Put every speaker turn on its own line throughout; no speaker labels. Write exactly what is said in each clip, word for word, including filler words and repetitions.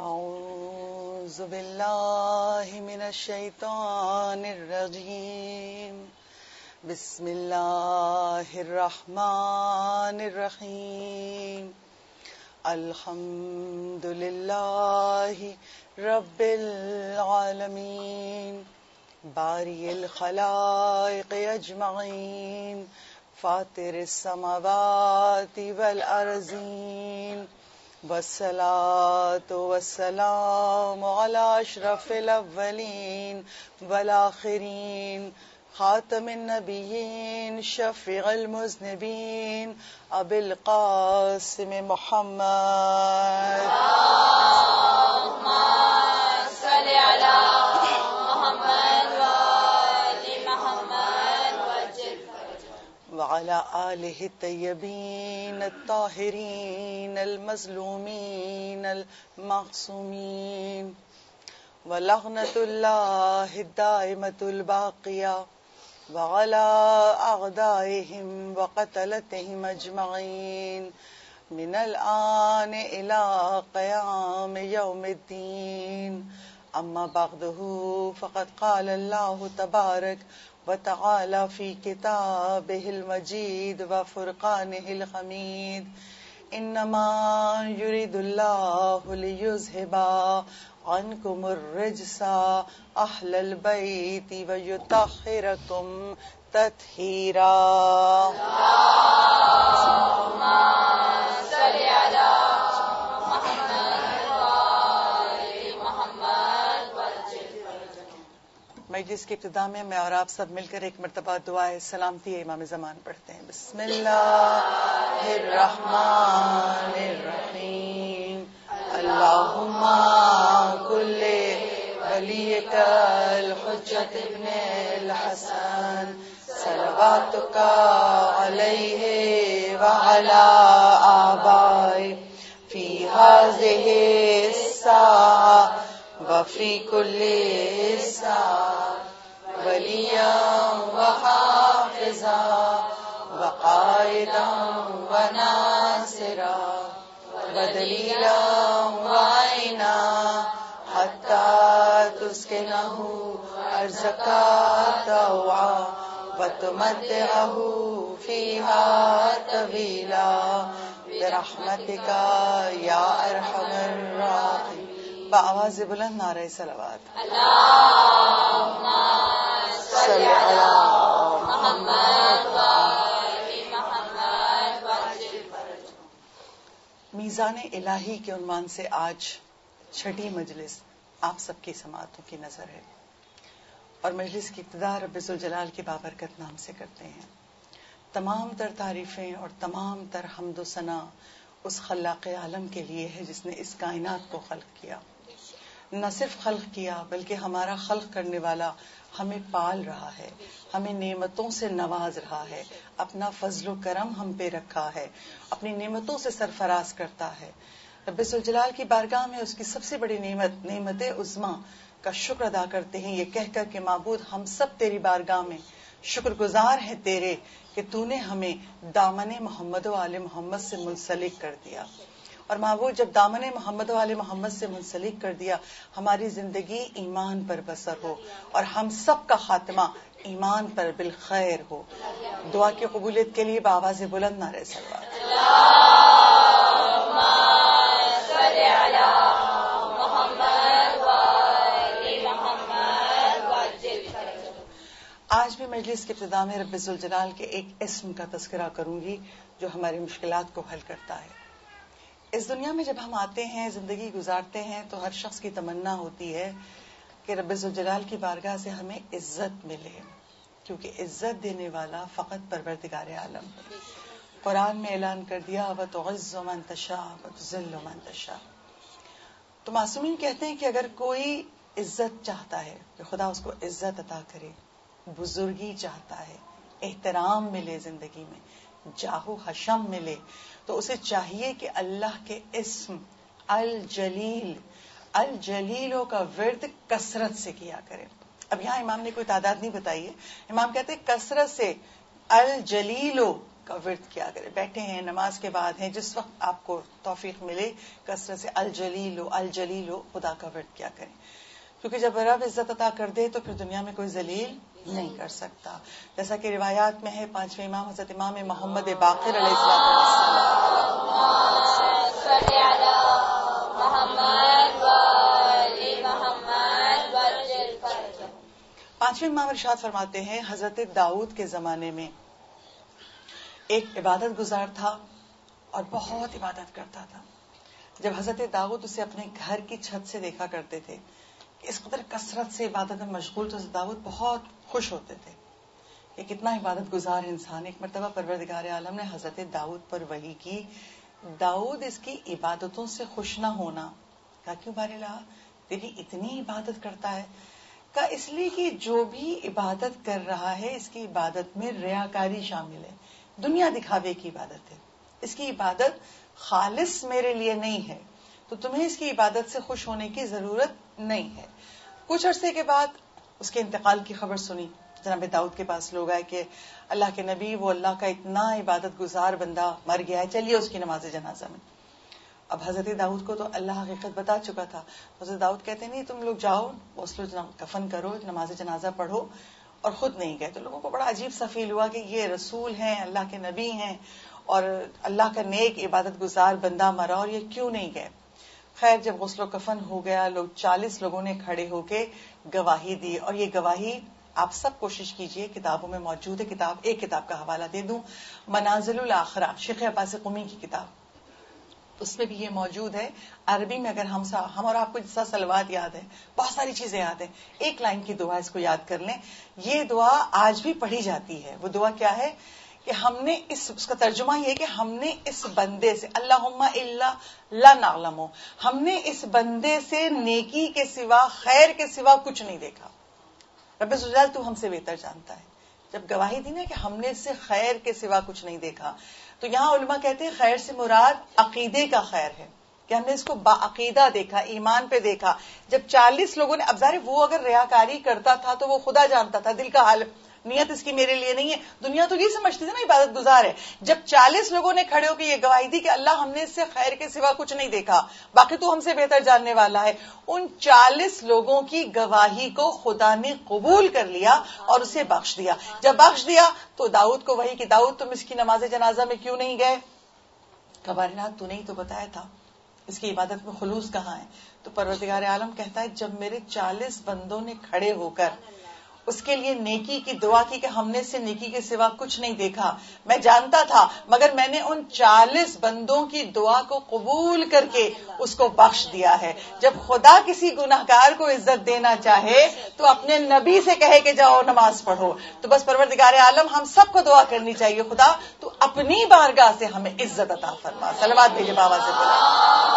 أعوذ بالله من الشيطان الرجيم بسم الله الرحمن الرحيم الحمد لله رب العالمين بارئ الخلائق أجمعين فاطر السماوات والأرضين والصلاة والسلام على أشرف الأولين والآخرين خاتم النبيين شفيع المذنبين أبي القاسم محمد
اللهم صل على محمد وآل محمد وعجل
وعلى آله الطيبين الطاهرين المظلومين المعصومين ولعنة الله الدائمة الباقية وعلى أعدائهم وقتلتهم أجمعين من الآن إلى قيام يوم الدين أما بعده فقد قال الله تبارك وتعالى في كتابه المجيد وفرقانه الحميد إنما يريد الله ليذهب عنكم الرجس أهل البيت ويطهركم تطهيرا
اللهم صل على محمد وآل محمد وعجل
مجلس کی ابتدا میں میں اور آپ سب مل کر ایک مرتبہ دعائے سلامتی امام زمان پڑھتے ہیں. بسم اللہ الرحمن الرحیم اللہم کل ولیک الحجت ابن الحسن صلواتک علیہ وعلی آبائہ فی ہذہ الساعہ وفی کل ساعہ ولیا وحافظا وقائدا وناصرا ودلیلا وعینا حتی تسکنہ ارضک طوعا وتمتعہ فیہا طویلا برحمتک یا ارحم الراحمین. بآواز بلند نعرہ صلوات.
اللهم صل على محمد وآل محمد وعجل فرجہ.
میزان الہی کے عنوان سے آج چھٹی مجلس آپ سب کی سماعتوں کی نظر ہے اور مجلس کی ابتدا رب ذوالجلال کے بابرکت نام سے کرتے ہیں. تمام تر تعریفیں اور تمام تر حمد و ثنا اس خلاق عالم کے لیے ہے جس نے اس کائنات کو خلق کیا. نہ صرف خلق کیا بلکہ ہمارا خلق کرنے والا ہمیں پال رہا ہے، ہمیں نعمتوں سے نواز رہا ہے، اپنا فضل و کرم ہم پہ رکھا ہے، اپنی نعمتوں سے سرفراز کرتا ہے. رب ذوالجلال کی بارگاہ میں اس کی سب سے بڑی نعمت نعمت عظمیٰ کا شکر ادا کرتے ہیں، یہ کہہ کر کہ معبود ہم سب تیری بارگاہ میں شکر گزار ہیں تیرے کہ تو نے ہمیں دامن محمد و آل محمد سے منسلک کر دیا. اور معبود جب دامن محمد و آل محمد سے منسلک کر دیا ہماری زندگی ایمان پر بسر ہو اور ہم سب کا خاتمہ ایمان پر بالخیر ہو. دعا کی قبولیت کے لیے بآواز بلند نعرہ صلوات.
اللهم صل على محمد وآل محمد وعجل فرجہ.
آج بھی مجلس کے ابتدا میں رب ذوالجلال کے ایک اسم کا تذکرہ کروں گی جو ہماری مشکلات کو حل کرتا ہے. اس دنیا میں جب ہم آتے ہیں زندگی گزارتے ہیں تو ہر شخص کی تمنا ہوتی ہے کہ رب ذوالجلال کی بارگاہ سے ہمیں عزت ملے، کیونکہ عزت دینے والا فقط پروردگار عالم ہے. قرآن میں اعلان کر دیا وَتُعِزُّ مَن تَشَاءُ وَتُذِلُّ مَن تَشَاءُ. تو معصومین کہتے ہیں کہ اگر کوئی عزت چاہتا ہے کہ خدا اس کو عزت عطا کرے، بزرگی چاہتا ہے، احترام ملے، زندگی میں جاہ و حشم ملے، تو اسے چاہیے کہ اللہ کے اسم الجلیل الجلیلوں کا ورد کثرت سے کیا کرے. اب یہاں امام نے کوئی تعداد نہیں بتائی ہے، امام کہتے ہیں کثرت سے الجلیلو کا ورد کیا کریں. بیٹھے ہیں, نماز کے بعد ہیں, جس وقت آپ کو توفیق ملے کثرت سے الجلیل الجلیل خدا کا ورد کیا کریں, کیونکہ جب رب عزت عطا کر دے تو پھر دنیا میں کوئی ذلیل نہیں کر سکتا. جیسا کہ روایات میں ہے, پانچویں امام حضرت امام محمد باقر علیہ السلام پانچویں امام ارشاد فرماتے ہیں, حضرت داؤد کے زمانے میں ایک عبادت گزار تھا اور بہت عبادت کرتا تھا. جب حضرت داؤد اسے اپنے گھر کی چھت سے دیکھا کرتے تھے کہ اس قدر کثرت سے عبادت میں مشغول, تو حضرت داؤد بہت خوش ہوتے تھے کہ کتنا عبادت گزار انسان. ایک مرتبہ پروردگار عالم نے حضرت داؤد پر وحی کی, داؤد اس کی عبادتوں سے خوش نہ ہونا. کہا کیوں بارے لا, تیری اتنی عبادت کرتا ہے؟ کہا اس لیے کہ جو بھی عبادت کر رہا ہے اس کی عبادت میں ریاکاری شامل ہے, دنیا دکھاوے کی عبادت ہے. اس کی عبادت خالص میرے لیے نہیں ہے, تو تمہیں اس کی عبادت سے خوش ہونے کی ضرورت نہیں ہے. کچھ عرصے کے بعد اس کے انتقال کی خبر سنی, جناب داؤد کے پاس لوگ آئے کہ اللہ کے نبی, وہ اللہ کا اتنا عبادت گزار بندہ مر گیا ہے, چلیے اس کی نماز جنازہ میں. اب حضرت داؤد کو تو اللہ حقیقت بتا چکا تھا. حضرت داؤد کہتے نہیں تم لوگ جاؤ, غسل کفن کرو, نماز جنازہ پڑھو, اور خود نہیں گئے. تو لوگوں کو بڑا عجیب سا فیل ہوا کہ یہ رسول ہیں, اللہ کے نبی ہیں, اور اللہ کا نیک عبادت گزار بندہ مرا اور یہ کیوں نہیں گئے. خیر جب غسل و کفن ہو گیا, لوگ چالیس لوگوں نے کھڑے ہو کے گواہی دی, اور یہ گواہی آپ سب کوشش کیجئے, کتابوں میں موجود ہے. کتاب ایک کتاب کا حوالہ دے دوں, منازل الاخرہ, شیخ عباس قمی کی کتاب, اس میں بھی یہ موجود ہے. عربی میں اگر ہم سا ہم اور آپ کو جیسا سلوات یاد ہے, بہت ساری چیزیں یاد ہیں, ایک لائن کی دعا اس کو یاد کر لیں. یہ دعا آج بھی پڑھی جاتی ہے. وہ دعا کیا ہے کہ ہم نے اس اس کا ترجمہ یہ کہ ہم نے اس بندے سے, اللہم الا لا نعلم, ہم نے اس بندے سے نیکی کے سوا, خیر کے سوا کچھ نہیں دیکھا. رب الجلال تو ہم سے بہتر جانتا ہے. جب گواہی دی نا کہ ہم نے اس سے خیر کے سوا کچھ نہیں دیکھا, تو یہاں علماء کہتے ہیں خیر سے مراد عقیدے کا خیر ہے, کہ ہم نے اس کو باعقیدہ دیکھا, ایمان پہ دیکھا. جب چالیس لوگوں نے, اب ظاہر وہ اگر ریاکاری کرتا تھا تو وہ خدا جانتا تھا دل کا حال, نیت اس کی میرے لیے نہیں ہے. دنیا تو یہ سمجھتی تھی نا عبادت گزار ہے. جب چالیس لوگوں نے کھڑے ہو کے یہ گواہی دی کہ اللہ ہم نے اس سے خیر کے سوا کچھ نہیں دیکھا, باقی تو ہم سے بہتر جاننے والا ہے, ان چالیس لوگوں کی گواہی کو خدا نے قبول کر لیا اور اسے بخش دیا. جب بخش دیا تو داؤد کو وحی کہ داؤد تم اس کی نماز جنازہ میں کیوں نہیں گئے؟ کبارنات تو نہیں تو بتایا تھا, اس کی عبادت میں خلوص کہاں ہے؟ تو پروردگار عالم کہتا ہے جب میرے چالیس بندوں نے کھڑے ہو کر اس کے لیے نیکی کی دعا کی کہ ہم نے اس سے نیکی کے سوا کچھ نہیں دیکھا, میں جانتا تھا مگر میں نے ان چالیس بندوں کی دعا کو قبول کر کے اس کو بخش دیا ہے. جب خدا کسی گناہگار کو عزت دینا چاہے تو اپنے نبی سے کہے کہ جاؤ نماز پڑھو. تو بس پروردگار عالم ہم سب کو دعا کرنی چاہیے, خدا تو اپنی بارگاہ سے ہمیں عزت عطا فرما. صلوات بھیجے بابا سے بلا.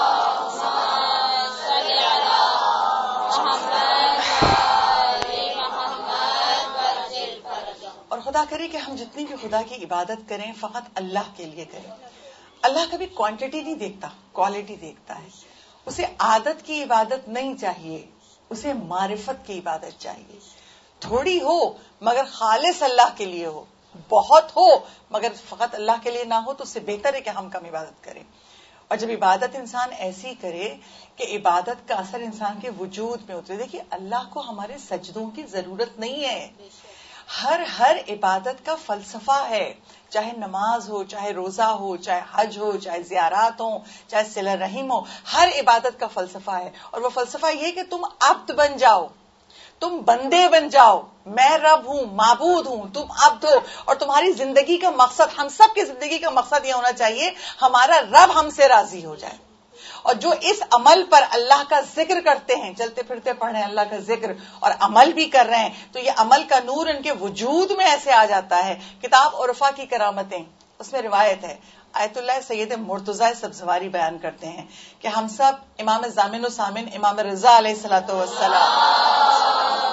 اور خدا کرے کہ ہم جتنی بھی خدا کی عبادت کریں فقط اللہ کے لیے کریں. اللہ کبھی کوانٹٹی نہیں دیکھتا, کوالٹی دیکھتا ہے. اسے عادت کی عبادت نہیں چاہیے, اسے معرفت کی عبادت چاہیے. تھوڑی ہو مگر خالص اللہ کے لیے ہو, بہت ہو مگر فقط اللہ کے لیے نہ ہو, تو اس سے بہتر ہے کہ ہم کم عبادت کریں. اور جب عبادت انسان ایسی کرے کہ عبادت کا اثر انسان کے وجود میں اترے. دیکھیے اللہ کو ہمارے سجدوں کی ضرورت نہیں ہے. ہر ہر عبادت کا فلسفہ ہے, چاہے نماز ہو, چاہے روزہ ہو, چاہے حج ہو, چاہے زیارات ہو, چاہے صلہ رحم ہو, ہر عبادت کا فلسفہ ہے. اور وہ فلسفہ یہ کہ تم عبد بن جاؤ, تم بندے بن جاؤ. میں رب ہوں, معبود ہوں, تم عبد ہو. اور تمہاری زندگی کا مقصد, ہم سب کی زندگی کا مقصد یہ ہونا چاہیے ہمارا رب ہم سے راضی ہو جائے. اور جو اس عمل پر اللہ کا ذکر کرتے ہیں, چلتے پھرتے پڑھ رہے ہیں اللہ کا ذکر اور عمل بھی کر رہے ہیں, تو یہ عمل کا نور ان کے وجود میں ایسے آ جاتا ہے. کتاب عرفا کی کرامتیں, اس میں روایت ہے, آیت اللہ سید مرتضی سبزواری بیان کرتے ہیں کہ ہم سب امام ضامن و سامن امام رضا علیہ الصلوۃ والسلام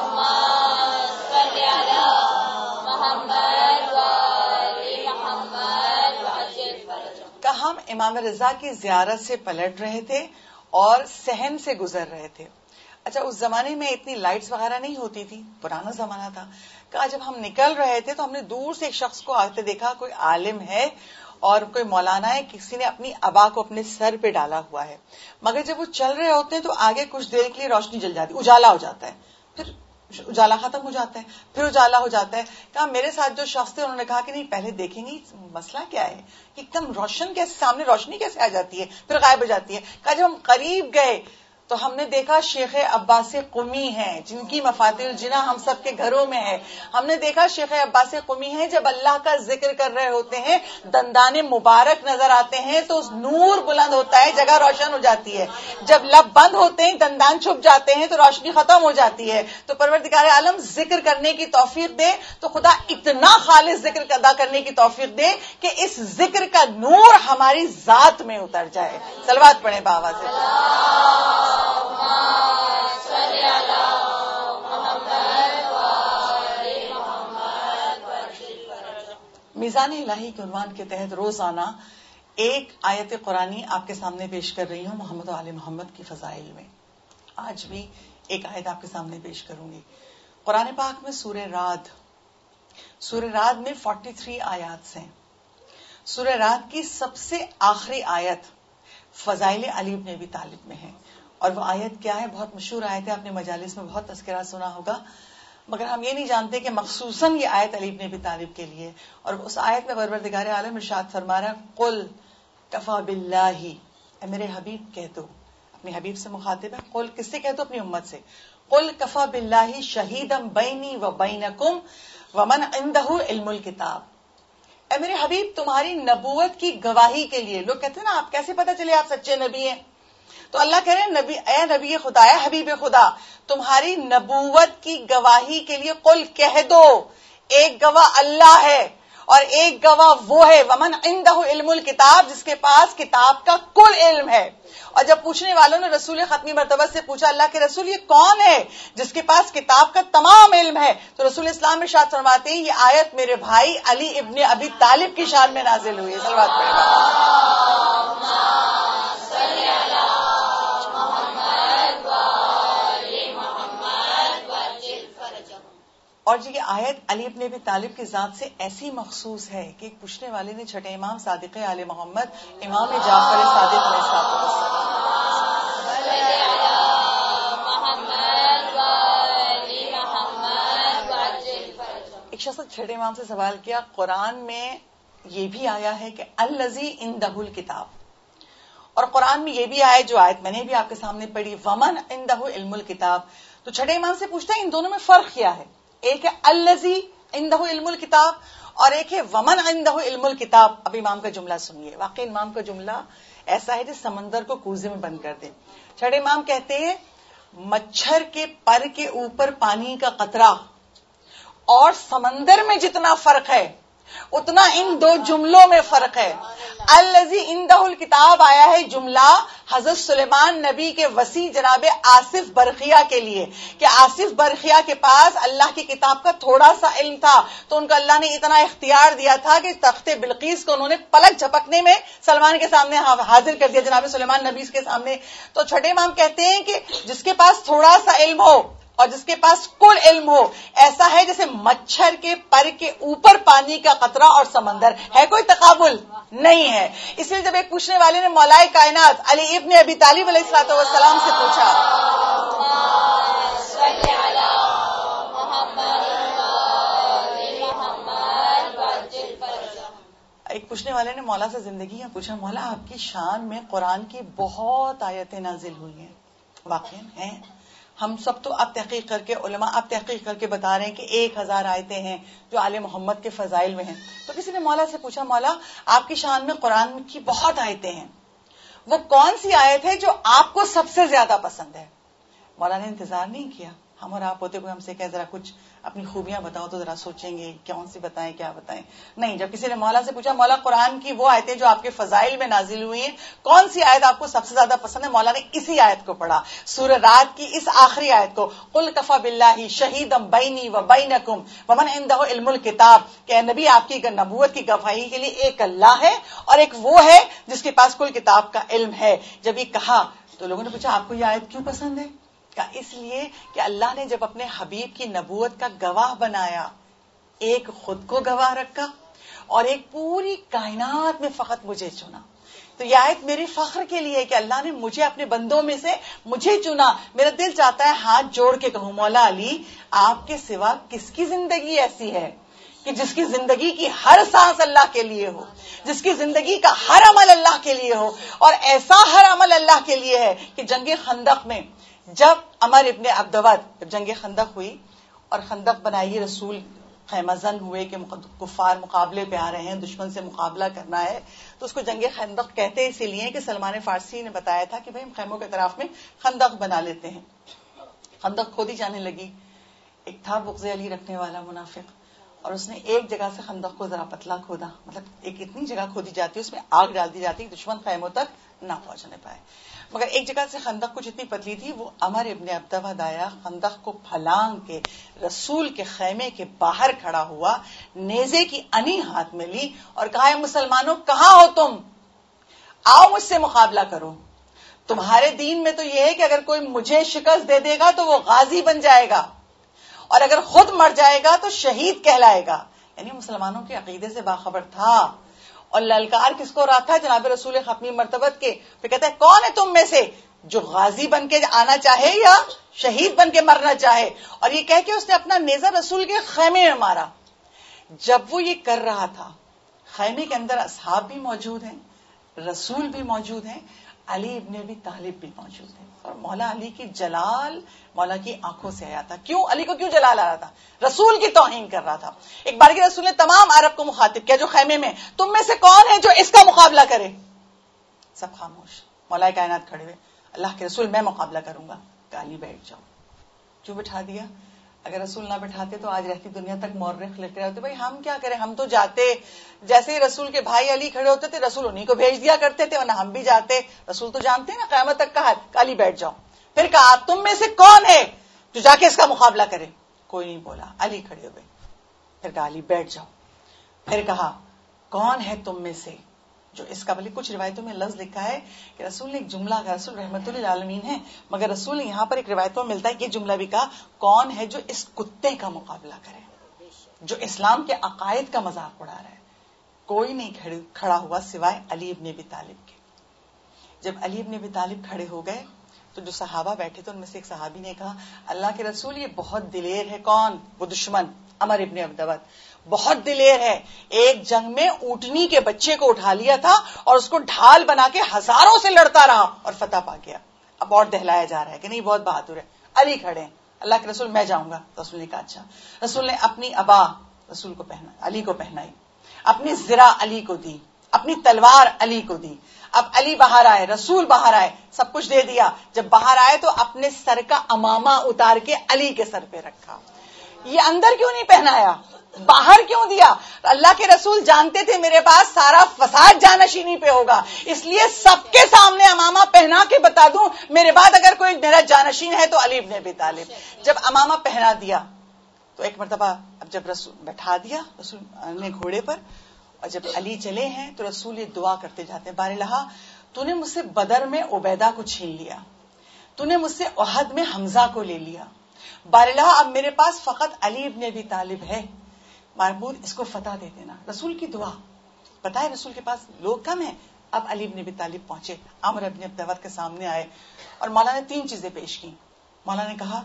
کا ہم امام رضا کی زیارت سے پلٹ رہے تھے اور صحن سے گزر رہے تھے. اچھا اس زمانے میں اتنی لائٹس وغیرہ نہیں ہوتی تھی، پرانا زمانہ تھا. کہا جب ہم نکل رہے تھے تو ہم نے دور سے ایک شخص کو آتے دیکھا، کوئی عالم ہے اور کوئی مولانا ہے، کسی نے اپنی ابا کو اپنے سر پہ ڈالا ہوا ہے، مگر جب وہ چل رہے ہوتے ہیں تو آگے کچھ دیر کے لیے روشنی جل جاتی، اجالا ہو جاتا ہے، پھر اجالا ختم ہو جاتا ہے، پھر اجالا ہو جاتا ہے. کہا میرے ساتھ جو شخص تھے انہوں نے کہا کہ نہیں پہلے دیکھیں گے مسئلہ کیا ہے، ایک دم روشن کیسے، سامنے روشنی کیسے آ جاتی ہے پھر غائب ہو جاتی ہے. کہا جب ہم قریب گئے تو ہم نے دیکھا شیخ عباس قمی ہیں جن کی مفاتیح الجناں ہم سب کے گھروں میں ہے. ہم نے دیکھا شیخ عباس قمی ہیں جب اللہ کا ذکر کر رہے ہوتے ہیں دندان مبارک نظر آتے ہیں تو نور بلند ہوتا ہے، جگہ روشن ہو جاتی ہے. جب لب بند ہوتے ہیں دندان چھپ جاتے ہیں تو روشنی ختم ہو جاتی ہے. تو پروردگار عالم ذکر کرنے کی توفیق دے تو خدا اتنا خالص ذکر ادا کرنے کی توفیق دے کہ اس ذکر کا نور ہماری ذات میں اتر جائے. صلوات پڑھیں بابا سے. میزان الہی کے عنوان کے تحت روزانہ ایک آیت قرآنی آپ کے سامنے پیش کر رہی ہوں محمد و آل محمد کی فضائل میں. آج بھی ایک آیت آپ کے سامنے پیش کروں گی. قرآن پاک میں سورہ رعد سورہ رعد میں تینتالیس آیات ہیں. سورہ رعد کی سب سے آخری آیت فضائل علی ابن ابی طالب میں ہے. اور وہ آیت کیا ہے؟ بہت مشہور آیت ہے، آپ نے مجالس میں بہت تذکرہ سنا ہوگا، مگر ہم یہ نہیں جانتے کہ مخصوصاً یہ آیت علی ابن ابی طالب کے لیے. اور اس آیت میں پروردگار عالم ارشاد فرما رہا ہے قل کفا باللہ، اے میرے حبیب کہہ دو، اپنے حبیب سے مخاطب ہے. قل کس سے کہہ دو؟ اپنی امت سے. قل کفا باللہ شہیدا بینی و بینکم ومن عندہ علم الکتاب. اے میرے حبیب تمہاری نبوت کی گواہی کے لیے. لوگ کہتے ہیں نا آپ کیسے پتا چلے آپ سچے نبی ہیں؟ تو اللہ کہہ رہے ہیں نبی، اے نبی خدا، اے حبیب خدا، تمہاری نبوت کی گواہی کے لیے قل کہہ دو ایک گواہ اللہ ہے اور ایک گواہ وہ ہے ومن عندہ علم الکتاب، جس کے پاس کتاب کا کل علم ہے. اور جب پوچھنے والوں نے رسول ختمی مرتبہ سے پوچھا اللہ کے رسول یہ کون ہے جس کے پاس کتاب کا تمام علم ہے، تو رسول اسلام میں ارشاد فرماتے ہیں یہ آیت میرے بھائی علی ابن ابی طالب کی شان میں نازل ہوئی ہے. صلوات پڑھیں. اور جی یہ آیت علی ابن ابی طالب کی ذات سے ایسی مخصوص ہے کہ پوچھنے والے نے چھٹے امام صادق آل محمد امام جعفر صادق علیہ السلام ایک شخص چھٹے امام سے سوال کیا قرآن میں یہ بھی آیا ہے کہ الذی عندہ الکتاب، اور قرآن میں یہ بھی آیا جو آیت میں نے بھی آپ کے سامنے پڑھی ومن عندہ علم الکتاب. تو چھٹے امام سے پوچھتا ہے ان دونوں میں فرق کیا ہے؟ ایک ہے الذی عندہ علم الکتاب اور ایک ہے ومن عندہ علم الکتاب. اب امام کا جملہ سنیے، واقعی امام کا جملہ ایسا ہے جس سمندر کو کوزے میں بند کر دے. چھٹے امام کہتے ہیں مچھر کے پر کے اوپر پانی کا قطرہ اور سمندر میں جتنا فرق ہے اتنا ان دو جملوں میں فرق ہے. الذی عندہ الکتاب آیا ہے جملہ حضرت سلیمان نبی کے وسیع جناب آصف برقیہ کے لیے کہ آصف برقیہ کے پاس اللہ کی کتاب کا تھوڑا سا علم تھا تو ان کو اللہ نے اتنا اختیار دیا تھا کہ تخت بلقیس کو انہوں نے پلک جھپکنے میں سلمان کے سامنے حاضر کر دیا جناب سلیمان نبی کے سامنے. تو چھٹے امام کہتے ہیں کہ جس کے پاس تھوڑا سا علم ہو اور جس کے پاس کل علم ہو ایسا ہے جیسے مچھر کے پر کے اوپر پانی کا قطرہ اور سمندر ہے. کوئی تقابل نہیں ہے. اس لیے جب ایک پوچھنے والے نے مولائے کائنات علی ابن ابی طالب علیہ الصلوۃ والسلام سے پوچھا ایک پوچھنے والے نے مولا سے زندگی میں پوچھا مولا آپ کی شان میں قرآن کی بہت آیتیں نازل ہوئی ہیں، واقعی ہیں؟ ہم سب تو اب تحقیق کر کے علماء اب تحقیق کر کے بتا رہے ہیں کہ ایک ہزار آیتیں ہیں جو آل محمد کے فضائل میں ہیں. تو کسی نے مولا سے پوچھا مولا آپ کی شان میں قرآن کی بہت آیتیں ہیں، وہ کون سی آیت ہے جو آپ کو سب سے زیادہ پسند ہے؟ مولا نے انتظار نہیں کیا، ہم اور آپ ہوتے کوئی ہم سے کہے ذرا کچھ اپنی خوبیاں بتاؤ تو ذرا سوچیں گے کون سی بتائیں کیا بتائیں. نہیں، جب کسی نے مولا سے پوچھا مولا قرآن کی وہ آیتیں جو آپ کے فضائل میں نازل ہوئی ہیں کون سی آیت آپ کو سب سے زیادہ پسند ہے؟ مولا نے اسی آیت کو پڑھا، سورہ رعد کی اس آخری آیت کو قل کفی باللہ شہیدا بینی و بینکم ومن عندہ علم الکتاب کہ نبی آپ کی نبوت کی گواہی کے لیے ایک اللہ ہے اور ایک وہ ہے جس کے پاس کل کتاب کا علم ہے. جب یہ کہا تو لوگوں نے پوچھا آپ کو یہ آیت کیوں پسند ہے؟ کہا اس لیے کہ اللہ نے جب اپنے حبیب کی نبوت کا گواہ بنایا، ایک خود کو گواہ رکھا اور ایک پوری کائنات میں فقط مجھے چنا. تو یہ آیت میری فخر کے لیے کہ اللہ نے مجھے اپنے بندوں میں سے مجھے چنا. میرا دل چاہتا ہے ہاتھ جوڑ کے کہوں مولا علی آپ کے سوا کس کی زندگی ایسی ہے کہ جس کی زندگی کی ہر سانس اللہ کے لیے ہو، جس کی زندگی کا ہر عمل اللہ کے لیے ہو، اور ایسا ہر عمل اللہ کے لیے ہے کہ جنگ خندق میں جب عمر ابن عبدود جب جنگ خندق ہوئی اور خندق بنائی، رسول خیمہ زن ہوئے کہ کفار مقابلے پہ آ رہے ہیں، دشمن سے مقابلہ کرنا ہے، تو اس کو جنگ خندق کہتے اسی لیے کہ سلمان فارسی نے بتایا تھا کہ بھئی ہم خیموں کے اطراف میں خندق بنا لیتے ہیں. خندق کھودی جانے لگی. ایک تھا بغض علی رکھنے والا منافق، اور اس نے ایک جگہ سے خندق کو ذرا پتلا کھودا، مطلب ایک اتنی جگہ کھودی جاتی ہے اس میں آگ ڈال دی جاتی ہے دشمن خیموں تک نہ پہنچنے پائے، مگر ایک جگہ سے خندق کچھ اتنی پتلی تھی. وہ عمر ابن عبدود آیا، خندق کو پھلانگ کے رسول کے خیمے کے باہر کھڑا ہوا، نیزے کی انی ہاتھ میں لی اور کہا اے مسلمانوں کہاں ہو تم، آؤ مجھ سے مقابلہ کرو. تمہارے دین میں تو یہ ہے کہ اگر کوئی مجھے شکست دے دے گا تو وہ غازی بن جائے گا، اور اگر خود مر جائے گا تو شہید کہلائے گا. یعنی مسلمانوں کے عقیدے سے باخبر تھا. اور للکار کس کو رہا تھا؟ جناب رسول ختمی مرتبت کے. پھر کہتا ہے کون ہے تم میں سے جو غازی بن کے آنا چاہے یا شہید بن کے مرنا چاہے؟ اور یہ کہہ کے اس نے اپنا نیزہ رسول کے خیمے میں مارا. جب وہ یہ کر رہا تھا خیمے کے اندر اصحاب بھی موجود ہیں، رسول بھی موجود ہیں، علی ابن ابی طالب بھی موجود ہیں، اور مولا علی کی جلال مولا کی آنکھوں سے آیا تھا. کیوں علی کو کیوں جلال آ رہا تھا؟ رسول کی توہین کر رہا تھا. ایک بار کے رسول نے تمام عرب کو مخاطب کیا جو خیمے میں، تم میں سے کون ہے جو اس کا مقابلہ کرے؟ سب خاموش. مولا کائنات کھڑے ہوئے. اللہ کے رسول میں مقابلہ کروں گا. کہ علی بیٹھ جاؤ. کیوں بٹھا دیا؟ اگر رسول نہ بٹھاتے تو آج رہتی دنیا تک مورخ لکھ رہے ہوتے بھائی ہم کیا کریں، ہم تو جاتے. جیسے ہی رسول کے بھائی علی کھڑے ہوتے تھے رسول انہیں کو بھیج دیا کرتے تھے، ورنہ ہم بھی جاتے. رسول تو جانتے ہیں نا قیامت تک کہا علی بیٹھ جاؤ. پھر کہا تم میں سے کون ہے جو جا کے اس کا مقابلہ کرے؟ کوئی نہیں بولا. علی کھڑے ہوئے. پھر کہا علی بیٹھ جاؤ. پھر کہا کون ہے تم میں سے جو اس کا، بلکہ کچھ روایتوں میں لفظ لکھا ہے کہ رسول نے ایک جملہ کہا، رسول رحمت للعالمین ہے مگر رسول نے یہاں پر ایک روایتوں میں ملتا ہے یہ جملہ بھی کہا کون ہے جو اس کتے کا مقابلہ کرے جو اسلام کے عقائد کا مذاق اڑا رہا ہے. کوئی نہیں کھڑا ہوا سوائے علی ابن ابی طالب کے. جب علی ابن ابی طالب کھڑے ہو گئے تو جو صحابہ بیٹھے تھے ان میں سے ایک صحابی نے کہا اللہ کے رسول یہ بہت دلیر ہے. کون؟ وہ دشمن عمر ابن عبدود. بہت دلیر ہے. ایک جنگ میں اونٹنی کے بچے کو اٹھا لیا تھا اور اس کو ڈھال بنا کے ہزاروں سے لڑتا رہا اور فتح پا گیا. اب اور دہلایا جا رہا ہے کہ نہیں بہت بہادر ہے. علی کھڑے ہیں. اللہ کے رسول میں جاؤں گا. رسول نے کہا اچھا. رسول نے اپنی ابا رسول کو پہنا علی کو پہنائی، اپنی زرہ علی کو دی، اپنی تلوار علی کو دی. اب علی باہر آئے، رسول باہر آئے، سب کچھ دے دیا. جب باہر آئے تو اپنے سر کا امامہ اتار کے علی کے سر پہ رکھا. یہ اندر کیوں نہیں پہنایا؟ باہر کیوں دیا؟ اللہ کے رسول جانتے تھے میرے پاس سارا فساد جانشینی پہ ہوگا، اس لیے سب کے سامنے امامہ پہنا کے بتا دوں میرے بعد اگر کوئی میرا جانشین ہے تو علی ابن ابی طالب. جب امامہ پہنا دیا تو ایک مرتبہ اب جب رسول بیٹھا دیا رسول نے گھوڑے پر، اور جب علی چلے ہیں تو رسول یہ دعا کرتے جاتے ہیں بار الہا تو نے مجھ سے بدر میں عبیدہ کو چھین لیا، تو نے مجھ سے احد میں حمزہ کو لے لیا، بار الہا اب میرے پاس فقط علی ابن ابی طالب ہے، معبود اس کو فتح دے دینا. رسول کی دعا. پتہ ہے رسول کے پاس لوگ کم ہیں. اب علی ابن ابی طالب پہنچے، عمر ابن عبدود کے سامنے آئے اور مولا نے تین چیزیں پیش کی. مولا نے کہا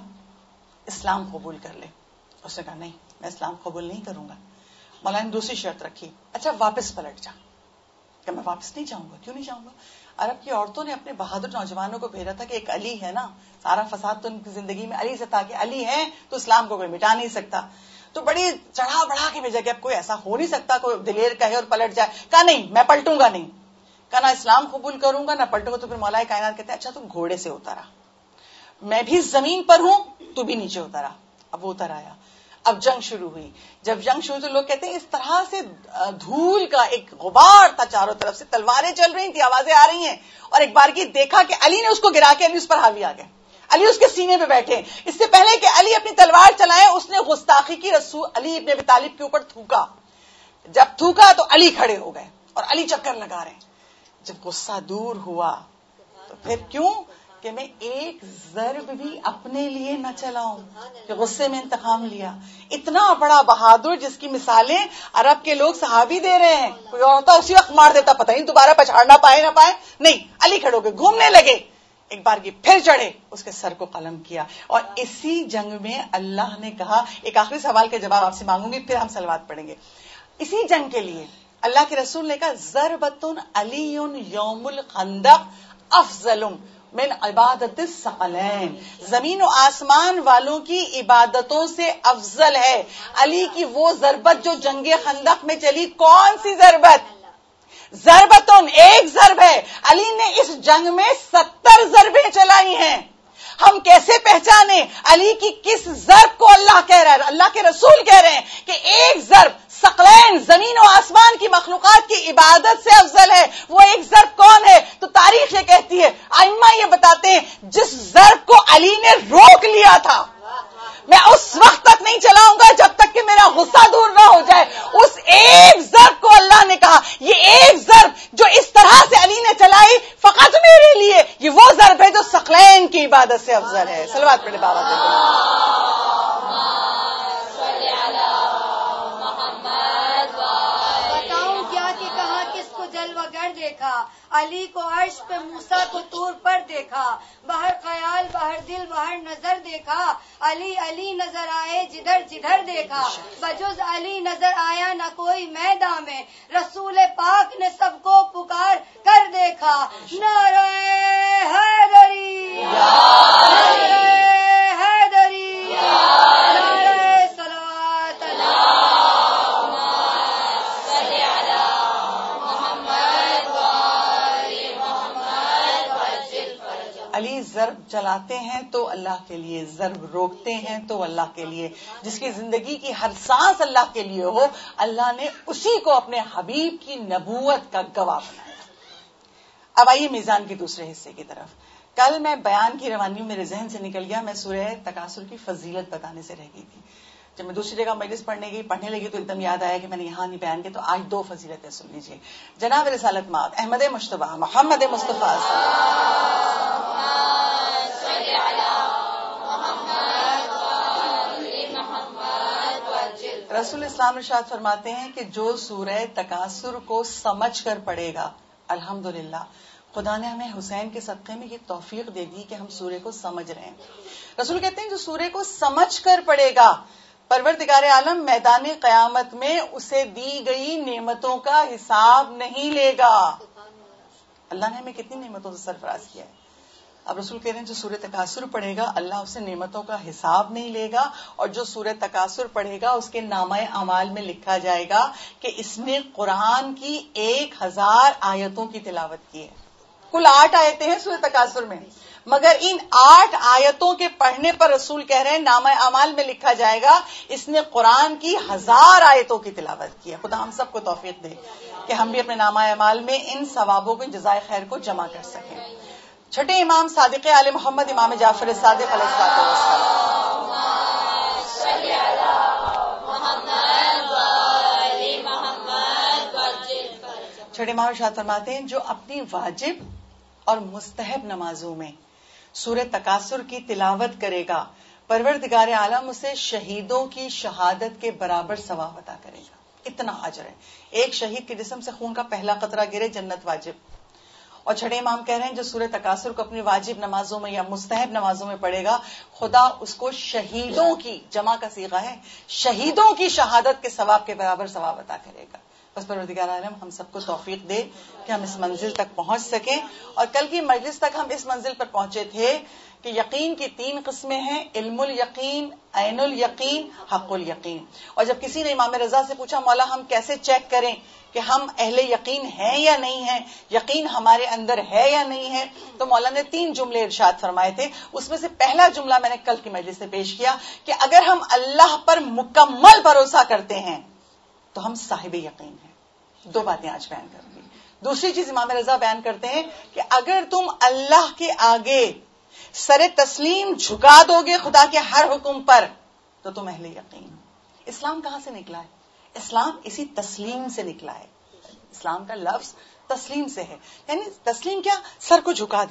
اسلام قبول کر لے. اس نے کہا نہیں میں اسلام قبول نہیں کروں گا. مولا نے دوسری شرط رکھی اچھا واپس پلٹ جا. کہ میں واپس نہیں جاؤں گا. کیوں نہیں جاؤں گا؟ عرب کی عورتوں نے اپنے بہادر نوجوانوں کو بھیجا تھا کہ ایک علی ہے نا، سارا فساد تو ان کی زندگی میں علی سے تھا کہ علی ہے تو اسلام کو کوئی مٹا نہیں سکتا. تو بڑی چڑھا بڑھا کے بھیجا کہ اب کوئی ایسا ہو نہیں سکتا کوئی دلیر کہے اور پلٹ جائے. کہا نہیں میں پلٹوں گا نہیں. کہا نہ اسلام قبول کروں گا نہ پلٹوں گا. تو پھر مولا کائنات کہتے ہیں اچھا تم گھوڑے سے اترا، میں بھی زمین پر ہوں تو بھی نیچے اترا. اب وہ اتر آیا. اب جنگ شروع ہوئی. جب جنگ شروع تو لوگ کہتے ہیں اس طرح سے دھول کا ایک غبار تھا چاروں طرف سے، تلواریں چل رہی تھی، آوازیں آ رہی ہیں. اور ایک بار کی دیکھا کہ علی نے اس کو گرا کے علی اس پر حاوی آ گئے، علی اس کے سینے پہ بیٹھے. اس سے پہلے کہ علی اپنی تلوار چلائے اس نے گستاخی کی رسول علی ابن ابی طالب کے اوپر تھوکا. جب تھوکا تو علی کھڑے ہو گئے اور علی چکر لگا رہے ہیں. جب غصہ دور ہوا تو پھر کیوں کہ میں ایک ضرب بھی اپنے لیے نہ چلاؤں کہ غصے میں انتقام لیا. اتنا بڑا بہادر جس کی مثالیں عرب کے لوگ صحابی دے رہے ہیں. کوئی اور ہوتا اسی وقت مار دیتا, پتہ نہیں دوبارہ پچھاڑنا پائے نہ پائے. نہیں, علی کھڑے ہو کے گھومنے لگے, ایک بار کی پھر چڑھے, اس کے سر کو قلم کیا. اور اسی جنگ میں اللہ نے کہا, ایک آخری سوال کا جواب آپ سے مانگوں گی پھر ہم صلوات پڑھیں گے. اسی جنگ کے لیے اللہ کے رسول نے کہا ضربۃ علی یوم الخندق افضل من عبادت الثقلین, زمین و آسمان والوں کی عبادتوں سے افضل ہے علی کی وہ ضربت جو جنگ خندق میں چلی. کون سی ضربت؟ ضربتن, ایک ضرب ہے. علی نے اس جنگ میں ستر ضربیں چلائی ہیں. ہم کیسے پہچانے علی کی کس ضرب کو اللہ کہہ رہا ہے؟ اللہ کے رسول کہہ رہے ہیں کہ ایک ضرب ثقلین, زمین و آسمان کی مخلوقات کی عبادت سے افضل ہے. وہ ایک ضرب کون ہے؟ تو تاریخ یہ کہتی ہے, ائمہ یہ بتاتے ہیں, جس ضرب کو علی نے روک لیا تھا, میں اس وقت تک نہیں چلاؤں گا جب تک کہ میرا غصہ دور نہ ہو جائے. اس ایک ضرب کو اللہ نے کہا یہ ایک ضرب جو اس طرح سے علی نے چلائی فقط میرے لیے, یہ وہ ضرب ہے جو ثقلین کی عبادت سے افضل ہے. صلوات پڑھے بابا دے.
دیکھا علی کو عرش پہ, موسیٰ کو طور پر دیکھا, باہر خیال باہر دل باہر نظر دیکھا, علی علی نظر آئے جدھر جدھر دیکھا, بجز علی نظر آیا نہ کوئی میدان میں, رسول پاک نے سب کو پکار کر دیکھا. نعرہ حیدری, نعرہ حیدری, نعرہ صلوات
علی ضرب چلاتے ہیں تو اللہ کے لیے, ضرب روکتے ہیں تو اللہ کے لیے. جس کی زندگی کی ہر سانس اللہ کے لیے ہو, اللہ نے اسی کو اپنے حبیب کی نبوت کا گواہ بنایا. اب آئیے میزان کے دوسرے حصے کی طرف. کل میں بیان کی روانی میرے ذہن سے نکل گیا, میں سورہ تکاثر کی فضیلت بتانے سے رہ گئی تھی. جب میں دوسری جگہ مجلس پڑھنے گئی پڑھنے لگی تو ایک دم یاد آیا کہ میں نے یہاں نہیں بیان کیا, تو آج دو فضیلتیں سن لیجیے. جناب رسالت مآب احمد مجتبیٰ محمد مصطفیٰ رسول اسلام ارشاد فرماتے ہیں کہ جو سورہ تکاثر کو سمجھ کر پڑھے گا, الحمدللہ خدا نے ہمیں حسین کے صدقے میں یہ توفیق دے دی کہ ہم سورے کو سمجھ رہے ہیں. رسول کہتے ہیں جو سورے کو سمجھ کر پڑھے گا, پروردگار عالم میدان قیامت میں اسے دی گئی نعمتوں کا حساب نہیں لے گا. اللہ نے ہمیں کتنی نعمتوں سے سرفراز کیا ہے. اب رسول کہہ رہے ہیں جو سورہ تکاثر پڑھے گا اللہ اسے نعمتوں کا حساب نہیں لے گا, اور جو سورہ تکاثر پڑھے گا اس کے نامہ اعمال میں لکھا جائے گا کہ اس نے قرآن کی ایک ہزار آیتوں کی تلاوت کی ہے. کل آٹھ آیتیں ہیں سورہ تکاثر میں, مگر ان آٹھ آیتوں کے پڑھنے پر رسول کہہ رہے ہیں نامہ اعمال میں لکھا جائے گا اس نے قرآن کی ہزار آیتوں کی تلاوت کی ہے. خدا ہم سب کو توفیق دے کہ ہم بھی اپنے نامہ اعمال میں ان ثوابوں کو, جزائے خیر کو جمع کر سکیں. چھٹے امام صادق آل محمد امام جعفر صادق علیہ السلام. چھٹے امام ارشاد فرماتے ہیں جو اپنی واجب اور مستحب نمازوں میں سورہ تکاثر کی تلاوت کرے گا پروردگار عالم اسے شہیدوں کی شہادت کے برابر ثواب عطا کرے گا. اتنا اجر ہے. ایک شہید کے جسم سے خون کا پہلا قطرہ گرے جنت واجب. اور چھٹے امام کہہ رہے ہیں جو سورہ تکاثر کو اپنی واجب نمازوں میں یا مستحب نمازوں میں پڑھے گا خدا اس کو شہیدوں کی, جمع کا صیغہ ہے, شہیدوں کی شہادت کے ثواب کے برابر ثواب عطا کرے گا. بس پروردگار عالم ہم سب کو توفیق دے کہ ہم اس منزل تک پہنچ سکیں. اور کل کی مجلس تک ہم اس منزل پر پہنچے تھے کہ یقین کی تین قسمیں ہیں, علم الیقین, عین الیقین, حق الیقین. اور جب کسی نے امام رضا سے پوچھا مولا ہم کیسے چیک کریں کہ ہم اہل یقین ہیں یا نہیں ہیں, یقین ہمارے اندر ہے یا نہیں ہے, تو مولا نے تین جملے ارشاد فرمائے تھے. اس میں سے پہلا جملہ میں نے کل کی مجلس سے پیش کیا کہ اگر ہم اللہ پر مکمل بھروسہ کرتے ہیں تو ہم صاحب یقین ہیں. دو باتیں آج بیان کروں گی. دوسری چیز امام رضا بیان کرتے ہیں کہ اگر تم اللہ کے آگے سر تسلیم جھکا دو گے خدا کے ہر حکم پر تو تم اہل یقین. اسلام کہاں سے نکلا ہے؟ اسلام اسی تسلیم سے نکلا ہے. اسلام کا لفظ تسلیم سے ہے, یعنی تسلیم کیا, سر کو جھکا دینا,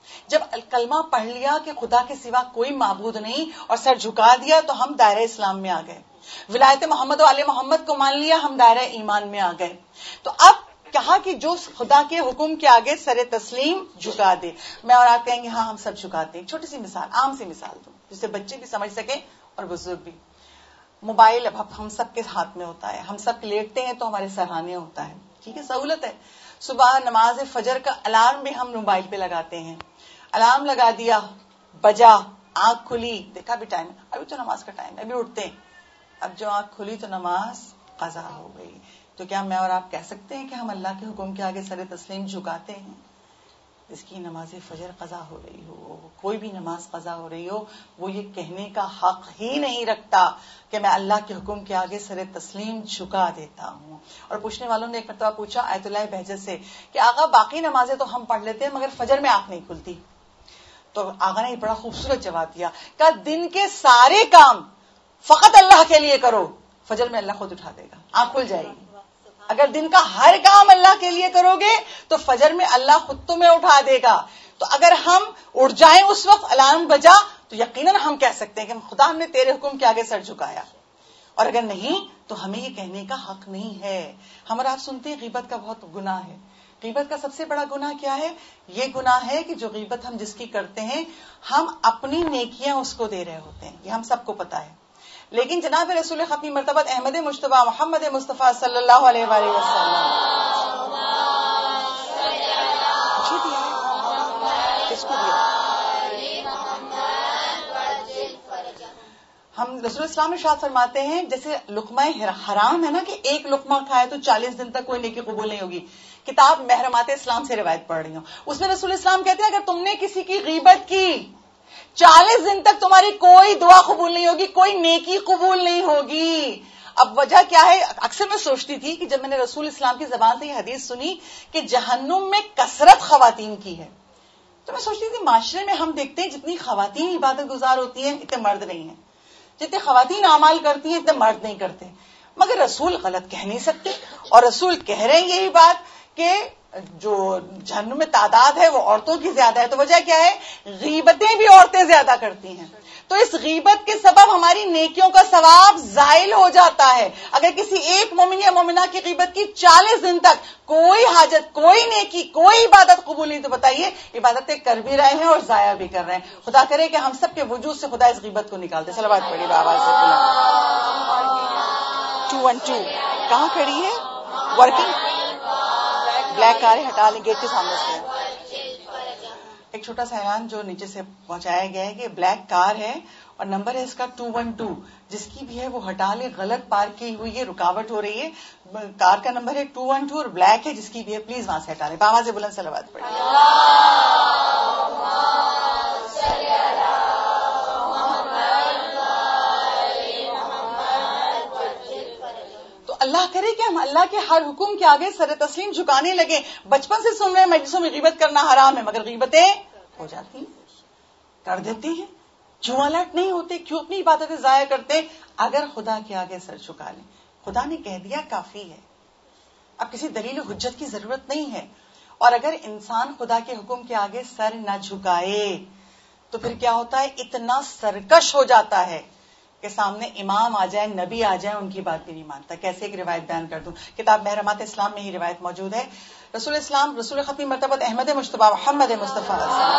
جب کلمہ پڑھ لیا کہ خدا کے سوا کوئی معبود نہیں اور سر جھکا دیا تو ہم دائرہ اسلام میں آ گئے. ولایت محمد و آل محمد کو مان لیا ہم دائرہ ایمان میں آ گئے. تو اب کہا کہ جو خدا کے حکم کے آگے سر تسلیم جھکا دے. میں اور آپ کہیں گے ہاں ہم سب جھکاتے ہیں. چھوٹی سی مثال, عام سی مثال دوں جسے بچے بھی سمجھ سکیں اور بزرگ بھی. موبائل اب ہم سب کے ہاتھ میں ہوتا ہے, ہم سب لیٹتے ہیں تو ہمارے سرہانے ہوتا ہے, ٹھیک ہے, سہولت ہے. صبح نماز فجر کا الارم بھی ہم موبائل پہ لگاتے ہیں. الارم لگا دیا, بجا, آنکھ کھلی, دیکھا بھی ٹائم, ابھی تو نماز کا ٹائم ہے, ابھی اٹھتے ہیں. اب جو آنکھ کھلی تو نماز قضا ہو گئی. تو کیا میں اور آپ کہہ سکتے ہیں کہ ہم اللہ کے حکم کے آگے سر تسلیم جھکاتے ہیں؟ جس کی نماز فجر قضا ہو رہی ہو, کوئی بھی نماز قضا ہو رہی ہو, وہ یہ کہنے کا حق ہی نہیں رکھتا کہ میں اللہ کے حکم کے آگے سر تسلیم جھکا دیتا ہوں. اور پوچھنے والوں نے ایک مرتبہ پوچھا آیت اللہ بہجت سے کہ آقا باقی نمازیں تو ہم پڑھ لیتے ہیں مگر فجر میں آنکھ نہیں کھلتی. تو آقا نے بڑا خوبصورت جواب دیا, کہ دن کے سارے کام فقط اللہ کے لیے کرو, فجر میں اللہ خود اٹھا دے گا, آنکھ کھل جائے گی. اگر دن کا ہر کام اللہ کے لیے کرو گے تو فجر میں اللہ خود تمہیں اٹھا دے گا. تو اگر ہم اٹھ جائیں اس وقت الارم بجا تو یقیناً ہم کہہ سکتے ہیں کہ خدا ہم نے تیرے حکم کے آگے سر جھکایا. اور اگر نہیں تو ہمیں یہ کہنے کا حق نہیں ہے. ہم اور آپ سنتے ہیں غیبت کا بہت گناہ ہے. غیبت کا سب سے بڑا گناہ کیا ہے؟ یہ گناہ ہے کہ جو غیبت ہم جس کی کرتے ہیں ہم اپنی نیکیاں اس کو دے رہے ہوتے ہیں. یہ ہم سب کو پتا ہے. لیکن جناب رسول ختمی مرتبہ احمد مجتبی محمد مصطفیٰ صلی اللہ علیہ وآلہ وسلم کس کو دیا؟ ہم رسول اسلام ارشاد فرماتے ہیں جیسے لقمہ حرام ہے نا, کہ ایک لقمہ کھائے تو چالیس دن تک کوئی نیکی قبول نہیں ہوگی. کتاب محرمات اسلام سے روایت پڑھ رہی ہوں, اس میں رسول اسلام کہتے ہیں اگر تم نے کسی کی غیبت کی چالیس دن تک تمہاری کوئی دعا قبول نہیں ہوگی, کوئی نیکی قبول نہیں ہوگی. اب وجہ کیا ہے؟ اکثر میں سوچتی تھی کہ جب میں نے رسول اسلام کی زبان سے یہ حدیث سنی کہ جہنم میں کثرت خواتین کی ہے, تو میں سوچتی تھی معاشرے میں ہم دیکھتے ہیں جتنی خواتین عبادت گزار ہوتی ہیں اتنے مرد نہیں ہیں, جتنے خواتین اعمال کرتی ہیں اتنے مرد نہیں کرتے. مگر رسول غلط کہہ نہیں سکتے, اور رسول کہہ رہے ہیں یہی بات کہ جو جہنم میں تعداد ہے وہ عورتوں کی زیادہ ہے. تو وجہ کیا ہے؟ غیبتیں بھی عورتیں زیادہ کرتی ہیں. تو اس غیبت کے سبب ہماری نیکیوں کا ثواب زائل ہو جاتا ہے. اگر کسی ایک مومن یا مومنہ کی غیبت کی چالیس دن تک کوئی حاجت, کوئی نیکی, کوئی عبادت قبول نہیں, تو بتائیے عبادتیں کر بھی رہے ہیں اور ضائع بھی کر رہے ہیں. خدا کرے کہ ہم سب کے وجود سے خدا اس غیبت کو نکال دے. صلوات پڑھی بآواز سے. ٹو ون ٹو کہاں کھڑی ہے؟ ورکنگ بلیک کار ہے, ہٹا لیں, گیٹ کے سامنے سے. ایک چھوٹا سا اعلان جو نیچے سے پہنچایا گیا ہے کہ بلیک کار ہے اور نمبر ہے اس کا ٹو ون ٹو, جس کی بھی ہے وہ ہٹا لیں, غلط پارک کی ہوئی ہے, رکاوٹ ہو رہی ہے. کار کا نمبر ہے ٹو ون ٹو اور بلیک ہے, جس کی بھی ہے پلیز وہاں سے ہٹا لیں. بآواز بلند صلوات پڑھیں. اللہ کرے کہ ہم اللہ کے ہر حکم کے آگے سر تسلیم جھکانے لگے. بچپن سے سن رہے ہیں مجلسوں میں غیبت کرنا حرام ہے, مگر غیبتیں ہو جاتی ہیں, کر دیتے ہیں. کیوں الرٹ نہیں ہوتے؟ کیوں اپنی عبادتیں ضائع کرتے؟ اگر خدا کے آگے سر جھکا لیں, خدا نے کہہ دیا کافی ہے, اب کسی دلیل و حجت کی ضرورت نہیں ہے. اور اگر انسان خدا کے حکم کے آگے سر نہ جھکائے تو پھر کیا ہوتا ہے؟ اتنا سرکش ہو جاتا ہے کہ سامنے امام آ جائے, نبی آ جائے, ان کی بات بھی نہیں مانتا. کیسے ایک روایت بیان کر دوں, کتاب محرمات اسلام میں ہی روایت موجود ہے. رسول اسلام رسول ختمی مرتبہ احمد مجتبی محمد مصطفیٰ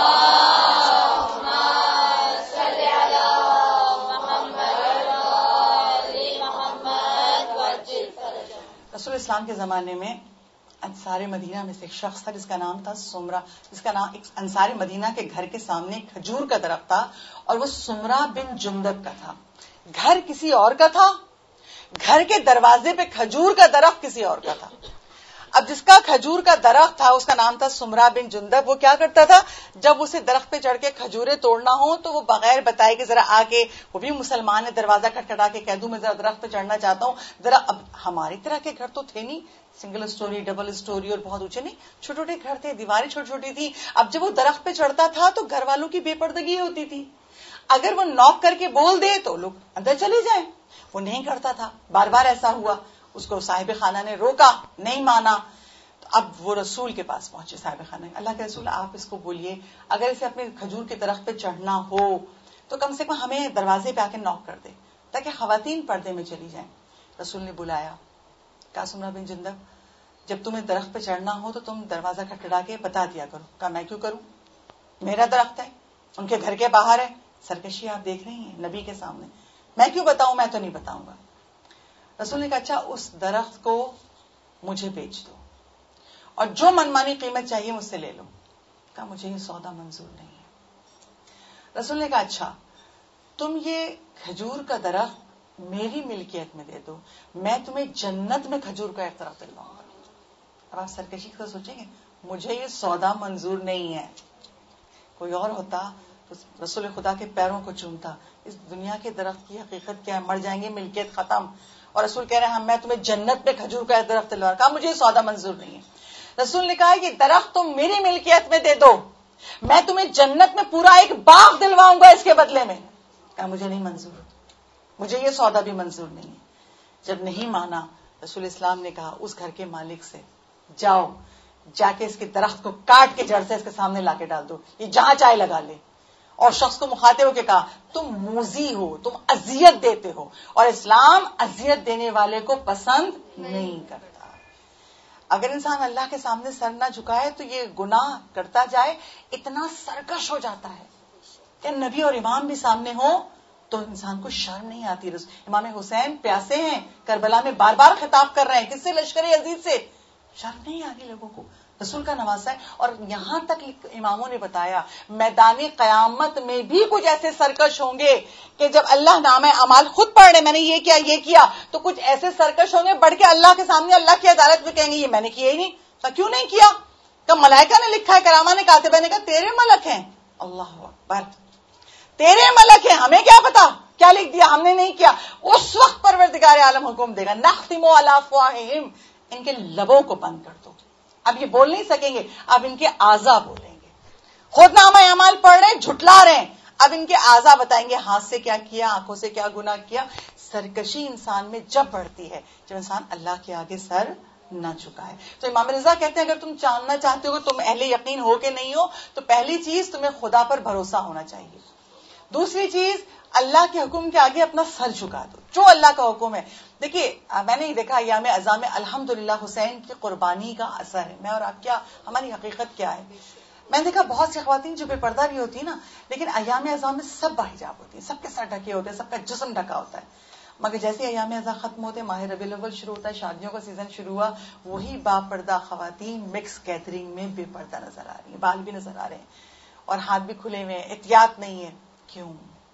رسول اسلام کے زمانے میں انصار مدینہ میں سے ایک شخص تھا جس کا نام تھا سمرہ, جس کا نام ایک انصار مدینہ کے گھر کے سامنے ایک کھجور کا درخت تھا اور وہ سمرہ بن جندب کا تھا. گھر کسی اور کا تھا, گھر کے دروازے پہ کھجور کا درخت کسی اور کا تھا. اب جس کا کھجور کا درخت تھا اس کا نام تھا سمرہ بن جندب. وہ کیا کرتا تھا, جب اسے درخت پہ چڑھ کے کھجورے توڑنا ہو تو وہ بغیر بتائے کہ ذرا آ کے, وہ بھی مسلمان ہے, دروازہ کھٹکھٹا کے کہہ دوں میں ذرا درخت پہ چڑھنا چاہتا ہوں ذرا. اب ہماری طرح کے گھر تو تھے نہیں, سنگل اسٹوری, ڈبل اسٹوری اور بہت اونچے نہیں, چھوٹے چھوٹے گھر تھے, دیواریں چھوٹی چھوٹی تھی. اب جب وہ درخت پہ چڑھتا تھا تو گھر والوں کی بے پردگی ہوتی تھی. اگر وہ نوک کر کے بول دے تو لوگ اندر چلے جائیں, وہ نہیں کرتا تھا. بار بار ایسا ہوا, اس کو صاحب خانہ نے روکا, نہیں مانا. تو اب وہ رسول کے پاس پہنچے صاحب خانہ، اللہ کے رسول آپ اس کو بولیے اگر اسے اپنے کھجور کے درخت پہ چڑھنا ہو تو کم سے کم ہمیں دروازے پہ آ کے نوک کر دے تاکہ خواتین پردے میں چلی جائیں. رسول نے بلایا، کہا سمرہ بن جندب جب تمہیں درخت پہ چڑھنا ہو تو تم دروازہ کھٹکھٹا کے بتا دیا کرو. کہا میں کیوں کروں، میرا درخت ہے، ان کے گھر کے باہر ہے. سرکشی آپ دیکھ رہی ہیں نبی کے سامنے، میں کیوں بتاؤں، میں تو نہیں بتاؤں گا. رسول نے کہا اچھا اس درخت کو مجھے بیچ دو اور جو منمانی قیمت چاہیے مجھ سے لے لو. کہا مجھے یہ سودا منظور نہیں ہے. رسول نے کہا اچھا تم یہ کھجور کا درخت میری ملکیت میں دے دو، میں تمہیں جنت میں کھجور کا ایک درخت دلواؤں گا. اب آپ سرکشی کا سوچیں گے مجھے یہ سودا منظور نہیں ہے. کوئی اور ہوتا تو رسول خدا کے پیروں کو چومتا، اس دنیا کے درخت کی حقیقت کیا ہے، مر جائیں گے ملکیت ختم. اور رسول کہہ رہے ہیں میں تمہیں جنت میں کھجور کا ایک درخت دلواؤں. کہا مجھے یہ سودا منظور نہیں ہے. رسول نے کہا یہ درخت تم میری ملکیت میں دے دو، میں تمہیں جنت میں پورا ایک باغ دلواؤں گا اس کے بدلے میں. کہا مجھے نہیں منظور، مجھے یہ سودا بھی منظور نہیں ہے. جب نہیں مانا رسول اسلام نے کہا اس گھر کے مالک سے جاؤ جا کے اس کے درخت کو کاٹ کے جڑ سے اس کے سامنے لا کے ڈال دو، یہ جہاں چاہے لگا لے. اور شخص کو مخاطب ہو کے کہا تم موذی ہو، تم اذیت دیتے ہو اور اسلام اذیت دینے والے کو پسند نہیں کرتا. اگر انسان اللہ کے سامنے سر نہ جھکائے تو یہ گناہ کرتا جائے اتنا سرکش ہو جاتا ہے کہ نبی اور امام بھی سامنے ہو تو انسان کو شرم نہیں آتی. امام حسین پیاسے ہیں کربلا میں، بار بار خطاب کر رہے ہیں کس سے، لشکر عزیز سے. شرم نہیں آتی لوگوں کو، رسول کا نواسا ہے. اور یہاں تک اماموں نے بتایا میدان قیامت میں بھی کچھ ایسے سرکش ہوں گے کہ جب اللہ نامہ اعمال خود پڑھ رہے میں نے یہ کیا یہ کیا تو کچھ ایسے سرکش ہوں گے بڑھ کے اللہ کے سامنے اللہ کی عدالت میں کہیں گے یہ میں نے کیا ہی نہیں. کہا کیوں نہیں کیا؟ کہ ملائکہ نے لکھا ہے، کرامہ نے کاتبہ نے کہا تیرے ملک ہیں. اللہ اکبر، تیرے ملک ہیں، ہمیں کیا پتا کیا لکھ دیا، ہم نے نہیں کیا. اس وقت پروردگار عالم حکم دے گا نختم علی افواہہم، ان کے لبوں کو بند کر دو، اب یہ بول نہیں سکیں گے، اب ان کے اعضاء بولیں گے. خود نامہ اعمال پڑھ رہے ہیں جھٹلا رہے ہیں، اب ان کے اعضاء بتائیں گے ہاتھ سے کیا کیا، آنکھوں سے کیا گناہ کیا. سرکشی انسان میں جب بڑھتی ہے جب انسان اللہ کے آگے سر نہ جھکائے. تو امام رضا کہتے ہیں اگر تم جاننا چاہتے ہو کہ تم اہل یقین ہو کہ نہیں ہو تو پہلی چیز تمہیں خدا پر بھروسہ ہونا چاہیے. دوسری چیز اللہ کے حکم کے آگے اپنا سر جھکا دو، جو اللہ کا حکم ہے. دیکھیے میں نے دیکھا ایام اعزاء میں الحمدللہ حسین کی قربانی کا اثر ہے. میں اور آپ کیا، ہماری حقیقت کیا ہے. میں نے دیکھا بہت سی خواتین جو بے پردہ بھی ہوتی ہیں نا لیکن ایام اعزاء میں سب باحجاب ہوتی ہیں، سب کے سر ڈھکے ہوتے ہیں، سب کا جسم ڈھکا ہوتا ہے. مگر جیسے ایام اعزاء ختم ہوتے، ماہ ربیع الاول شروع ہوتا ہے، شادیوں کا سیزن شروع ہوا، وہی با پردہ خواتین مکس گیدرنگ میں بے پردہ نظر آ رہی ہیں، بال بھی نظر آ رہے ہیں اور ہاتھ بھی کھلے ہوئے ہیں، احتیاط نہیں ہے. کیوں؟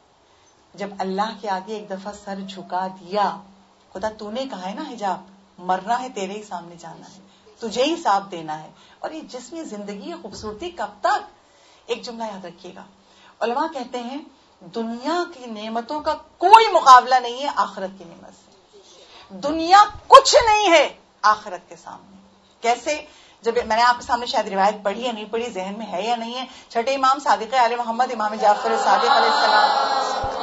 جب اللہ کے آگے ایک دفعہ سر جھکا دیا، خدا تو نے کہا ہے نا حجاب مرنا ہے تیرے ہی سامنے جانا ہے، تجھے ہی حساب دینا ہے. اور یہ جسمی زندگی خوبصورتی کب تک؟ ایک جملہ یاد رکھیے گا، علماء کہتے ہیں دنیا کی نعمتوں کا کوئی مقابلہ نہیں ہے آخرت کی نعمت سے. دنیا کچھ نہیں ہے آخرت کے سامنے. کیسے؟ جب میں نے آپ کے سامنے شاید روایت پڑھی یا نہیں پڑھی، ذہن میں ہے یا نہیں ہے، چھٹے امام صادق آل محمد امام جعفر صادق علیہ السلام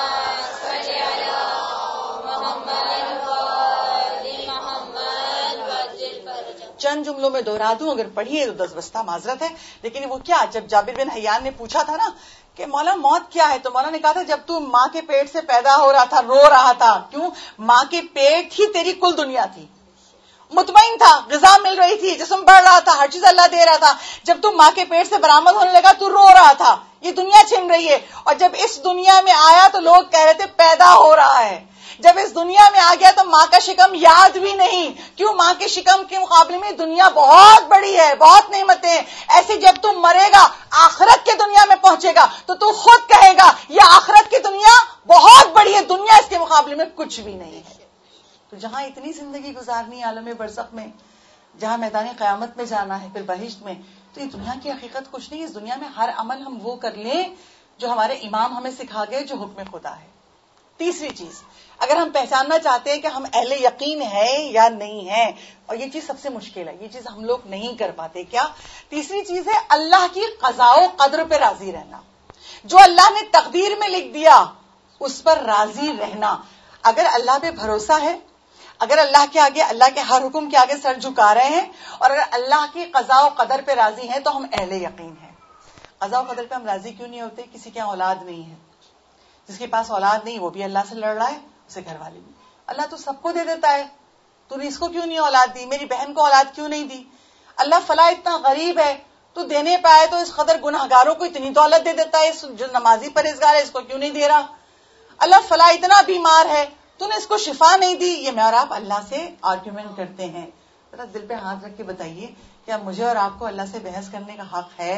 چند جملوں میں دوہرا دوں، اگر پڑھیے تو دس بستہ معذرت ہے. لیکن وہ کیا، جب جابر بن حیان نے پوچھا تھا نا کہ مولا موت کیا ہے تو مولا نے کہا تھا جب تو ماں کے پیٹ سے پیدا ہو رہا تھا رو رہا تھا. کیوں؟ ماں کے پیٹ ہی تیری کل دنیا تھی، مطمئن تھا، غذا مل رہی تھی، جسم بڑھ رہا تھا، ہر چیز اللہ دے رہا تھا. جب تو ماں کے پیٹ سے برآمد ہونے لگا تو رو رہا تھا، یہ دنیا چھن رہی ہے. اور جب اس دنیا میں آیا تو لوگ کہہ رہے تھے پیدا ہو رہا ہے. جب اس دنیا میں آ گیا تو ماں کا شکم یاد بھی نہیں. کیوں؟ ماں کے شکم کے مقابلے میں دنیا بہت بڑی ہے، بہت نعمتیں ہیں. ایسے جب تو مرے گا آخرت کی دنیا میں پہنچے گا تو تو خود کہے گا یہ آخرت کی دنیا بہت بڑی ہے، دنیا اس کے مقابلے میں کچھ بھی نہیں ہے. تو جہاں اتنی زندگی گزارنی عالم برزخ میں، جہاں میدان قیامت میں جانا ہے پھر بہشت میں، تو یہ دنیا کی حقیقت کچھ نہیں. اس دنیا میں ہر عمل ہم وہ کر لیں جو ہمارے امام ہمیں سکھا گئے، جو حکم خدا ہے. تیسری چیز، اگر ہم پہچاننا چاہتے ہیں کہ ہم اہل یقین ہیں یا نہیں ہیں، اور یہ چیز سب سے مشکل ہے، یہ چیز ہم لوگ نہیں کر پاتے. کیا؟ تیسری چیز ہے اللہ کی قضاء و قدر پہ راضی رہنا. جو اللہ نے تقدیر میں لکھ دیا اس پر راضی رہنا. اگر اللہ پہ بھروسہ ہے، اگر اللہ کے آگے، اللہ کے ہر حکم کے آگے سر جھکا رہے ہیں اور اگر اللہ کی قضاء و قدر پہ راضی ہیں تو ہم اہل یقین ہیں. قضاء و قدر پہ ہم راضی کیوں نہیں ہوتے؟ کسی کے اولاد نہیں ہے، جس کے پاس اولاد نہیں وہ بھی اللہ سے لڑ رہا ہے، اسے گھر والے بھی. اللہ تو سب کو دے دیتا ہے، تو نے اس کو کیوں نہیں اولاد دی؟ میری بہن کو اولاد کیوں نہیں دی؟ اللہ فلاں اتنا غریب ہے تو دینے پائے تو اس قدر گناہگاروں کو اتنی دولت دے دیتا ہے، اس جو نمازی پرہیزگار ہے اس کو کیوں نہیں دے رہا؟ اللہ فلاں اتنا بیمار ہے تو نے اس کو شفا نہیں دی. یہ میں اور آپ اللہ سے آرگیومنٹ کرتے ہیں. ذرا دل پہ ہاتھ رکھ کے بتائیے، کیا مجھے اور آپ کو اللہ سے بحث کرنے کا حق ہے؟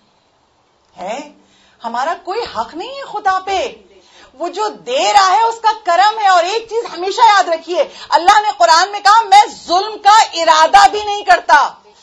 ہے؟ ہمارا کوئی حق نہیں ہے خدا پہ. وہ جو دے رہا ہے اس کا کرم ہے. اور ایک چیز ہمیشہ یاد رکھیے، اللہ نے قرآن میں کہا میں ظلم کا ارادہ بھی نہیں کرتا.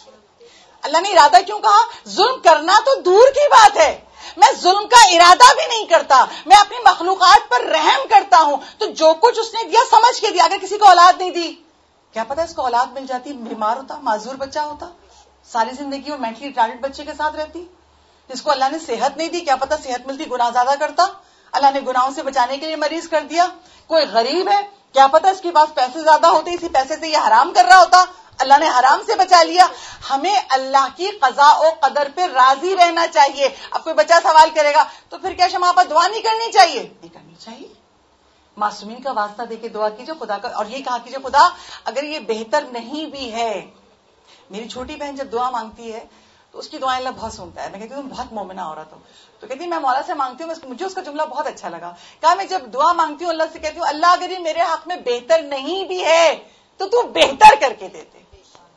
اللہ نے ارادہ کیوں کہا؟ ظلم کرنا تو دور کی بات ہے، میں ظلم کا ارادہ بھی نہیں کرتا. میں اپنی مخلوقات پر رحم کرتا ہوں. تو جو کچھ اس نے دیا سمجھ کے دیا. اگر کسی کو اولاد نہیں دی، کیا پتا اس کو اولاد مل جاتی، بیمار ہوتا، معذور بچہ ہوتا، ساری زندگی وہ مینٹلی ریٹارڈ بچے کے ساتھ رہتی. جس کو اللہ نے صحت نہیں دی، کیا پتا صحت ملتی گناہ زیادہ کرتا. اللہ نے گناہوں سے بچانے کے لیے مریض کر دیا. کوئی غریب ہے، کیا پتا اس کے پاس پیسے زیادہ ہوتے، اسی پیسے سے یہ حرام کر رہا ہوتا، اللہ نے حرام سے بچا لیا. ہمیں اللہ کی قضاء و قدر پہ راضی رہنا چاہیے. اب کوئی بچہ سوال کرے گا تو پھر کیا شما پر دعا نہیں کرنی چاہیے؟ نہیں کرنی چاہیے. معصومین کا واسطہ دے کے دعا کیجیے خدا کا، اور یہ کہا کیجیے خدا اگر یہ بہتر نہیں بھی ہے. میری چھوٹی بہن جب دعا مانگتی ہے تو اس کی دعائیں اللہ بہت سنتا ہے. میں کہتی ہوں تم بہت مومنہ عورت ہو، تو کہتی میں مولا سے مانگتی ہوں، مجھے اس کا جملہ بہت اچھا لگا. کہا میں جب دعا مانگتی ہوں اللہ سے کہتی ہوں اللہ اگر یہ میرے حق میں بہتر نہیں بھی ہے تو تو بہتر کر کے دے دے،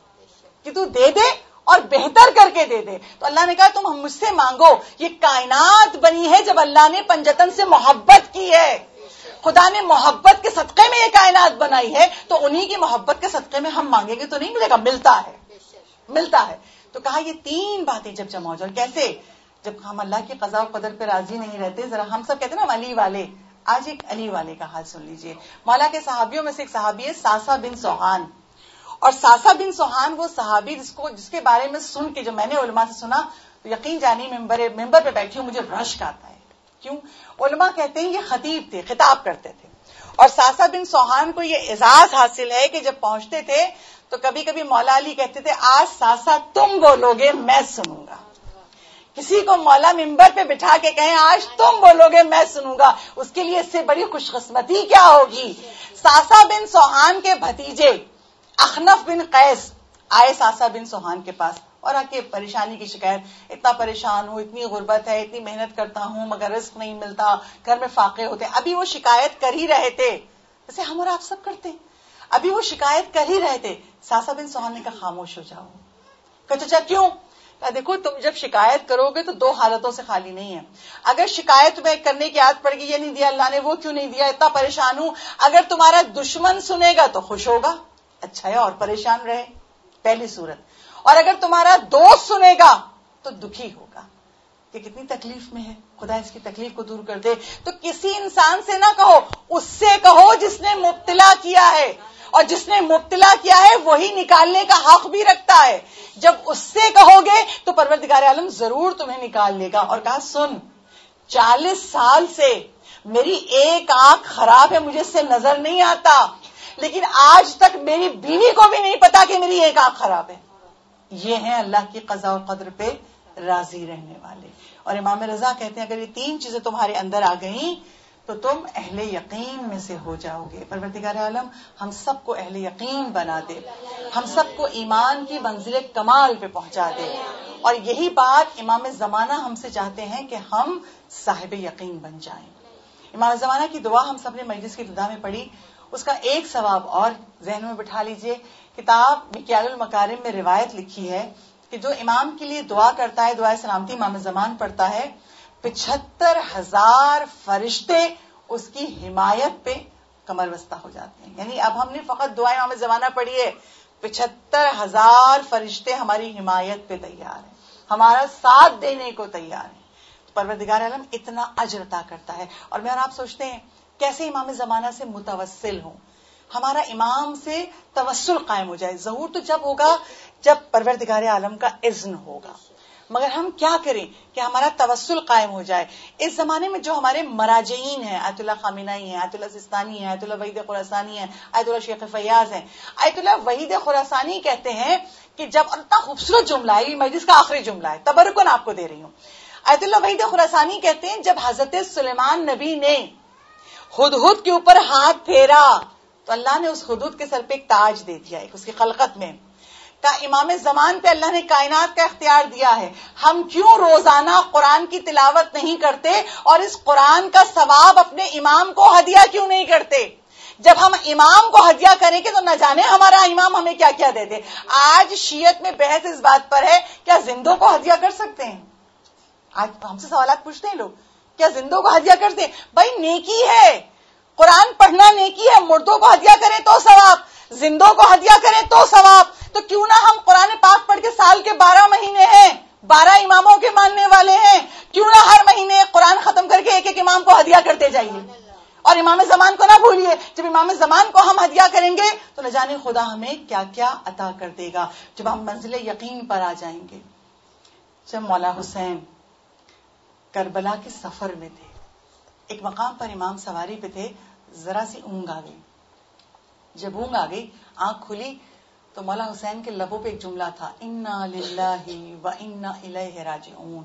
کہ تو دے دے اور بہتر کر کے دے دے. تو اللہ نے کہا تم ہم مجھ سے مانگو. یہ کائنات بنی ہے جب اللہ نے پنجتن سے محبت کی ہے. خدا نے محبت کے صدقے میں یہ کائنات بنائی ہے، تو انہی کی محبت کے صدقے میں ہم مانگیں گے تو نہیں ملے گا؟ ملتا ہے، ملتا ہے. تو کہا یہ تین باتیں جب جمع ہو جائیں. کیسے؟ جب ہم اللہ کی قضاء و قدر پہ راضی نہیں رہتے. ذرا ہم سب کہتے ہیں نا علی والے، آج ایک علی والے کا حال سن لیجئے. مولا کے صحابیوں میں سے ایک صحابی ہے ساسا بن سوحان. اور ساسا بن سوحان وہ صحابی جس کو جس کے بارے میں سن کے جو میں نے علماء سے سنا تو یقین جانی ممبر ممبر پہ بیٹھی ہوں مجھے رشک آتا ہے. کیوں؟ علماء کہتے ہیں یہ خطیب تھے، خطاب کرتے تھے. اور ساسا بن سوحان کو یہ اعزاز حاصل ہے کہ جب پہنچتے تھے تو کبھی کبھی مولا علی کہتے تھے آج ساسا تم بولو گے میں سنوں گا. کسی کو مولا ممبر پہ بٹھا کے کہیں آج تم بولو گے میں سنوں گا، اس کے لیے اس سے بڑی خوش قسمتی کیا ہوگی. ساسا بن سوحان کے بھتیجے اخنف بن قیس آئے ساسا بن سوحان کے پاس اور آ کے پریشانی کی شکایت، اتنا پریشان ہوں، اتنی غربت ہے، اتنی محنت کرتا ہوں مگر رزق نہیں ملتا، گھر میں فاقے ہوتے. ابھی وہ شکایت کر ہی رہے تھے جیسے ہم اور آپ سب کرتے ہیں. ابھی وہ شکایت کر ہی رہے تھے. ساسا بن سوحان نے کہا خاموش ہو جاؤ. کہ چچا کیوں؟ کہا دیکھو تم جب شکایت کرو گے تو دو حالتوں سے خالی نہیں ہے. اگر شکایت میں کرنے کی عادت پڑ گئی یہ نہیں دیا اللہ نے، وہ کیوں نہیں دیا، اتنا پریشان ہوں. اگر تمہارا دشمن سنے گا تو خوش ہوگا، اچھا ہے، اور پریشان رہے، پہلی صورت. اور اگر تمہارا دوست سنے گا تو دکھی ہوگا کہ کتنی تکلیف میں ہے، خدا اس کی تکلیف کو دور کر دے. تو کسی انسان سے نہ کہو، اس سے کہو جس نے مبتلا کیا ہے، اور جس نے مبتلا کیا ہے وہی نکالنے کا حق بھی رکھتا ہے. جب اس سے کہو گے تو پروردگار عالم ضرور تمہیں نکال لے گا. اور کہا سن، چالیس سال سے میری ایک آنکھ خراب ہے، مجھے اس سے نظر نہیں آتا، لیکن آج تک میری بیوی کو بھی نہیں پتا کہ میری ایک آنکھ خراب ہے. یہ ہیں اللہ کی قضاء و قدر پہ راضی رہنے والے. اور امام رضا کہتے ہیں اگر یہ تین چیزیں تمہارے اندر آ گئیں تو تم اہل یقین میں سے ہو جاؤ گے. پروردگار عالم ہم سب کو اہل یقین بنا دے، ہم سب کو ایمان کی منزل کمال پہ پہنچا دے. اور یہی بات امام زمانہ ہم سے چاہتے ہیں کہ ہم صاحب یقین بن جائیں. امام زمانہ کی دعا ہم سب نے مجلس کی ابتدا میں پڑھی، اس کا ایک ثواب اور ذہن میں بٹھا لیجئے. کتاب مکیال المکارم میں روایت لکھی ہے کہ جو امام کے لیے دعا کرتا ہے، دعائے سلامتی امام زمان پڑھتا ہے، پچہتر ہزار فرشتے اس کی حمایت پہ کمر بستہ ہو جاتے ہیں. یعنی اب ہم نے فقط دعائے امام زمانہ پڑھی ہے، پچہتر ہزار فرشتے ہماری حمایت پہ تیار ہیں، ہمارا ساتھ دینے کو تیار ہیں. پروردگار عالم اتنا اجر عطا کرتا ہے. اور میں اور آپ سوچتے ہیں کیسے امام زمانہ سے متوسل ہوں، ہمارا امام سے توسل قائم ہو جائے. ظہور تو جب ہوگا جب پروردگار عالم کا اذن ہوگا. مگر ہم کیا کریں کہ ہمارا توسل قائم ہو جائے. اس زمانے میں جو ہمارے مراجعین ہیں، آیت اللہ خامنائی ہیں، آیت اللہ سستانی ہیں، آیت اللہ وحید خراسانی ہیں، آیت اللہ شیخ فیاض ہیں. آیت اللہ وحید خراسانی کہتے ہیں کہ جب اتنا خوبصورت جملہ ہے، یہ مجلس کا آخری جملہ ہے، تبرکن آپ کو دے رہی ہوں. آیت اللہ وحید خراسانی کہتے ہیں جب حضرت سلیمان نبی نے ہدہد کے اوپر ہاتھ پھیرا تو اللہ نے اس ہدہد کے سر پہ ایک تاج دے دیا، ایک اس کی خلقت میں. کا امام زمان پہ اللہ نے کائنات کا اختیار دیا ہے. ہم کیوں روزانہ قرآن کی تلاوت نہیں کرتے اور اس قرآن کا ثواب اپنے امام کو ہدیہ کیوں نہیں کرتے؟ جب ہم امام کو ہدیہ کریں گے تو نہ جانے ہمارا امام ہمیں کیا کیا دے دے. آج شیعت میں بحث اس بات پر ہے کیا زندوں کو ہدیہ کر سکتے ہیں؟ آج ہم سے سوالات پوچھتے ہیں لوگ، کیا زندوں کو ہدیہ کرتے ہیں؟ بھائی نیکی ہے، قرآن پڑھنا نیکی ہے. مردوں کو ہدیہ کریں تو ثواب، زندوں کو ہدیہ کریں تو ثواب. تو کیوں نہ ہم قرآن پاک پڑھ کے، سال کے بارہ مہینے ہیں، بارہ اماموں کے ماننے والے ہیں، کیوں نہ ہر مہینے قرآن ختم کر کے ایک ایک امام کو ہدیہ کرتے جائیے. اور امام زمان کو نہ بھولیے، جب امام زمان کو ہم ہدیہ کریں گے تو نہ جانے خدا ہمیں کیا کیا عطا کر دے گا جب ہم منزل یقین پر آ جائیں گے. جب مولا حسین کربلا کے سفر میں تھے، ایک مقام پر امام سواری پہ تھے، ذرا سی اونگ آ گئی. جب اونگ آ گئی، آنکھ کھلی تو مولا حسین کے لبوں پہ ایک جملہ تھا، انا للہ و انا الیہ راجعون.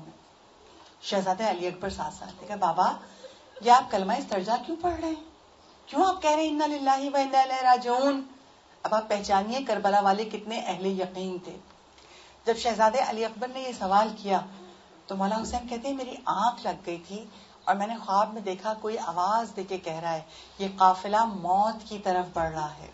شہزادہ علی اکبر ساتھ ساتھ دیکھا، بابا یہ آپ کلمہ استرجاع کیوں پڑھ رہے ہیں؟ کیوں آپ کہہ رہے ہیں انا للہ و انا الیہ راجعون؟ اب آپ پہچانیے کربلا والے کتنے اہل یقین تھے. جب شہزادے علی اکبر نے یہ سوال کیا تو مولا حسین کہتے ہیں میری آنکھ لگ گئی تھی اور میں نے خواب میں دیکھا کوئی آواز دے کے کہہ رہا ہے یہ قافلہ موت کی طرف بڑھ رہا ہے.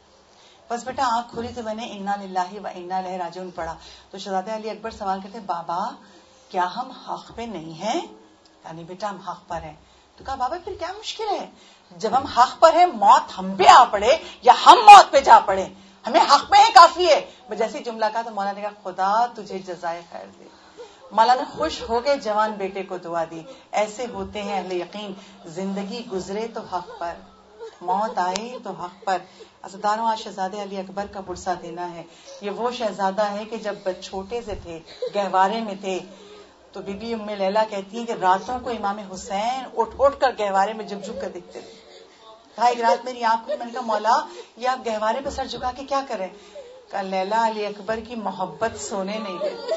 بس بیٹا آنکھ کھلی تو میں نے انا للہ و انا الیہ راجعون پڑھا. تو شہزادہ علی اکبر سوال کرتے بابا کیا ہم حق پہ نہیں ہیں؟ یعنی بیٹا ہم حق پر ہیں. تو کہا بابا پھر کیا مشکل ہے، جب ہم حق پر ہیں موت ہم پہ آ پڑے یا ہم موت پہ جا پڑے، ہمیں حق میں ہے کافی ہے. جیسے جملہ کہا تو مولا نے کہا خدا تجھے جزائے خیر دے. مولا نے خوش ہو کے جوان بیٹے کو دعا دی. ایسے ہوتے ہیں اہل یقین، زندگی گزرے تو حق پر، موت آئے تو حق پر. عزیزانو آج شہزادے علی اکبر کا پرسہ دینا ہے. یہ وہ شہزادہ ہے کہ جب چھوٹے سے تھے، گہوارے میں تھے، تو بی بی ام لیلا کہتی ہیں کہ راتوں کو امام حسین اٹھ اٹھ کر گہوارے میں جھک جھک کر دکھتے تھے. کہا ایک رات میری آنکھ میں نے کہا مولا یہ آپ گہوارے پہ سر جھکا کے کیا کریں؟ کہا لیلا علی اکبر کی محبت سونے نہیں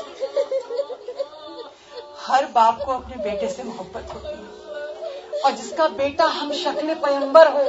دیتی. ہر باپ کو اپنے بیٹے سے محبت ہوتی ہے، اور جس کا بیٹا ہم شکل پیغمبر ہو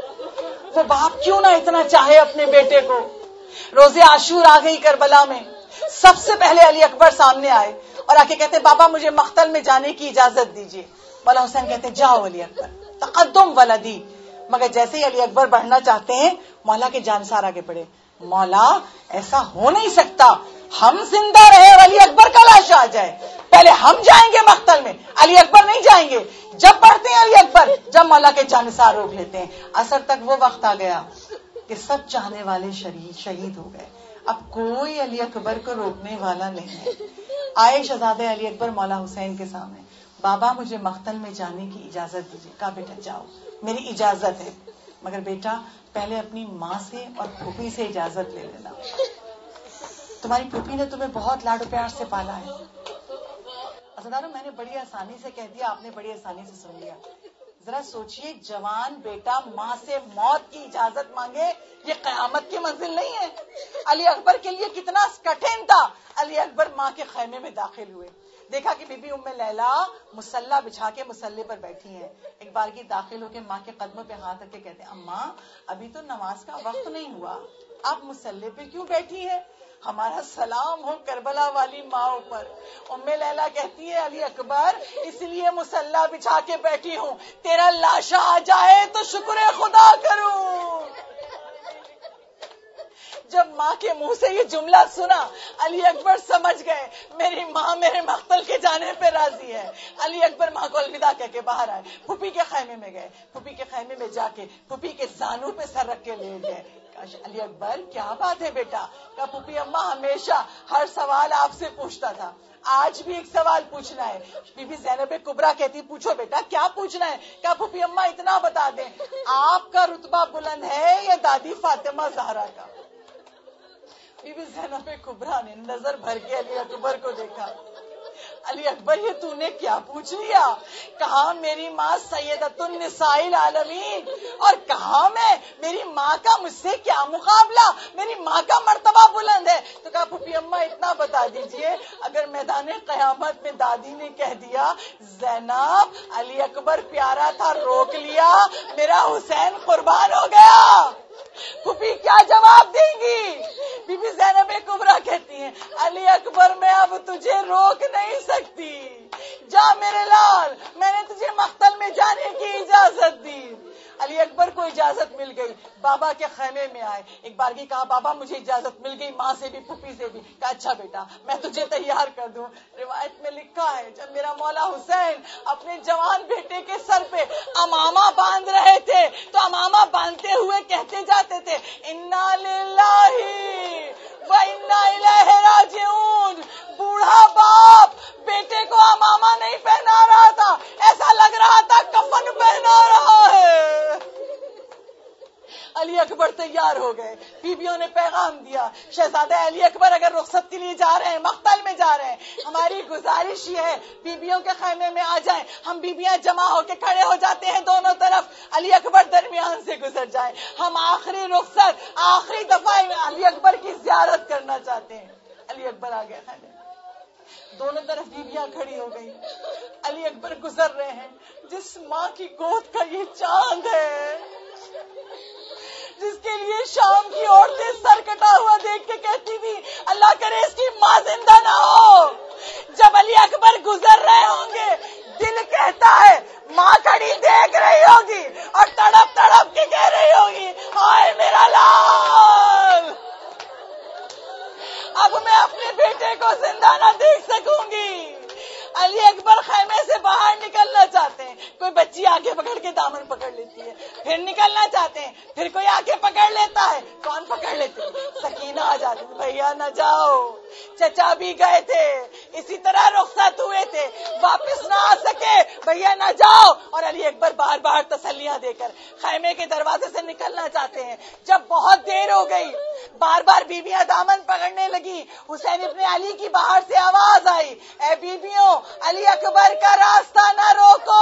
وہ باپ کیوں نہ اتنا چاہے اپنے بیٹے کو. روز عاشور آ گئی کربلا میں، سب سے پہلے علی اکبر سامنے آئے اور آ کے کہتے بابا مجھے مقتل میں جانے کی اجازت دیجیے. مولا حسین کہتے جاؤ علی اکبر تقدم ولدی. مگر جیسے ہی علی اکبر بڑھنا چاہتے ہیں مولا کے جانسار آگے بڑھے. مولا ایسا ہو نہیں سکتا، ہم زندہ رہے اور علی اکبر کا لاش آ جائے، پہلے ہم جائیں گے مقتل میں، علی اکبر نہیں جائیں گے. جب بڑھتے ہیں علی اکبر، جب مولا کے جانسار روک لیتے ہیں. اثر تک وہ وقت آ گیا کہ سب چاہنے والے شہید ہو گئے. اب کوئی علی اکبر کو روکنے والا نہیں ہے. آئے شہزادے علی اکبر مولا حسین کے سامنے، بابا مجھے مقتل میں جانے کی اجازت دیجیے. کہا بیٹا جاؤ میری اجازت ہے، مگر بیٹا پہلے اپنی ماں سے اور پھوپھی سے اجازت لے لینا. تمہاری پھوپھی نے تمہیں بہت لاڈ و پیار سے پالا ہے. عزیزانو میں نے بڑی آسانی سے کہہ دیا، آپ نے بڑی آسانی سے سن لیا. ذرا سوچئے جوان بیٹا ماں سے موت کی اجازت مانگے، یہ قیامت کی منزل نہیں ہے. علی اکبر کے لیے کتنا کٹھن تھا. علی اکبر ماں کے خیمے میں داخل ہوئے، دیکھا کہ بی بی ام لیلا مصلی بچھا کے مصلی پر بیٹھی ہیں. ایک بار کی داخل ہو کے ماں کے قدموں پہ ہاتھ رکھ کے کہتے اماں ابھی تو نماز کا وقت نہیں ہوا، آپ مصلی پہ کیوں بیٹھی ہیں؟ ہمارا سلام ہو کربلا والی ماں پر. ام لیلا کہتی ہے علی اکبر اس لیے مصلی بچھا کے بیٹھی ہوں تیرا لاشا آ جائے تو شکر خدا کروں. جب ماں کے منہ سے یہ جملہ سنا علی اکبر سمجھ گئے میری ماں میرے مقتل کے جانے پہ راضی ہے. علی اکبر ماں کو الوداع کہہ کے باہر آئے، پھوپھی کے خیمے میں گئے. پھوپھی کے خیمے میں جا کے پھوپھی کے زانو پہ سر رکھ کے لیٹ گئے. علی اکبر کیا بات ہے بیٹا؟ کہا پھوپھی اماں ہمیشہ ہر سوال آپ سے پوچھتا تھا، آج بھی ایک سوال پوچھنا ہے. بی بی زینب کبریٰ کہتی پوچھو بیٹا کیا پوچھنا ہے؟ کہا پھوپھی اماں اتنا بتا دیں آپ کا رتبہ بلند ہے یا دادی فاطمہ زہرا کا؟ بی بی زینب کبریٰ نے نظر بھر کے علی اکبر کو دیکھا علی اکبر یہ تو نے کیا پوچھ لیا؟ کہاں میری ماں سیدۃ النساء العالمین، اور کہاں میں، میری ماں کا مجھ سے کیا مقابلہ، میری ماں کا مرتبہ بلند ہے۔ تو کہا پھوپھی اماں اتنا بتا دیجئے، اگر میدان قیامت میں دادی نے کہہ دیا زینب علی اکبر پیارا تھا روک لیا، میرا حسین قربان ہو گیا، پھوپھی کیا جواب دیں گی؟ بی بی زینب کبریٰ کہتی ہیں علی اکبر میں اب تجھے روک نہیں سکتی، جا میرے لال، میں نے تجھے مقتل میں جانے کی اجازت دی۔ علی اکبر کو اجازت مل گئی، بابا کے خیمے میں آئے، ایک بار کی کہا بابا مجھے اجازت مل گئی، ماں سے بھی پھوپھی سے بھی، کہا اچھا بیٹا میں تجھے تیار کر دوں۔ روایت میں لکھا ہے جب میرا مولا حسین اپنے جوان بیٹے کے سر پہ امامہ باندھ رہے تھے تو امامہ باندھتے ہوئے کہتے جاتے تھے انا للہ و انا الیہ راجعون۔ بوڑھا باپ بیٹے کو امامہ نہیں پہنا رہا تھا، ایسا لگ رہا تھا کفن پہنا رہا ہے۔ علی اکبر تیار ہو گئے، بیویوں نے پیغام دیا شہزادہ علی اکبر اگر رخصت کے لیے جا رہے ہیں، مقتل میں جا رہے ہیں، ہماری گزارش یہ ہے بیویوں کے خیمے میں آ جائیں۔ ہم بیویاں جمع ہو کے کھڑے ہو جاتے ہیں دونوں طرف، علی اکبر درمیان سے گزر جائیں، ہم آخری رخصت آخری دفعہ علی اکبر کی زیارت کرنا چاہتے ہیں۔ علی اکبر آ گئے خیمے، دونوں طرف بیویاں کھڑی ہو گئی، علی اکبر گزر رہے ہیں، جس ماں کی گود کا یہ چاند ہے، جس کے لیے شام کی عورتیں سر کٹا ہوا دیکھ کے کہتی تھی اللہ کرے اس کی ماں زندہ نہ ہو، جب علی اکبر گزر رہے ہوں گے دل کہتا ہے ماں کھڑی دیکھ رہی ہوگی اور تڑپ تڑپ کے کہہ رہی ہوگی ہائے میرا لال، اب میں اپنے بیٹے کو زندہ نہ دیکھ سکوں گی۔ علی اکبر خیمے سے باہر نکلنا چاہتے ہیں، کوئی بچی آگے پکڑ کے دامن پکڑ لیتی ہے، پھر نکلنا چاہتے ہیں، پھر کوئی آگے پکڑ لیتا ہے، کون پکڑ لیتے ہیں؟ سکینہ آ جاتی ہے بھیا نہ جاؤ، چچا بھی گئے تھے اسی طرح رخصت ہوئے تھے واپس نہ آ سکے، بھیا نہ جاؤ، اور علی اکبر بار بار تسلیاں دے کر خیمے کے دروازے سے نکلنا چاہتے ہیں۔ جب بہت دیر ہو گئی، بار بار بیویاں دامن پکڑنے لگی، حسین ابن علی کی باہر سے آواز آئی اے بیویوں علی اکبر کا راستہ نہ روکو،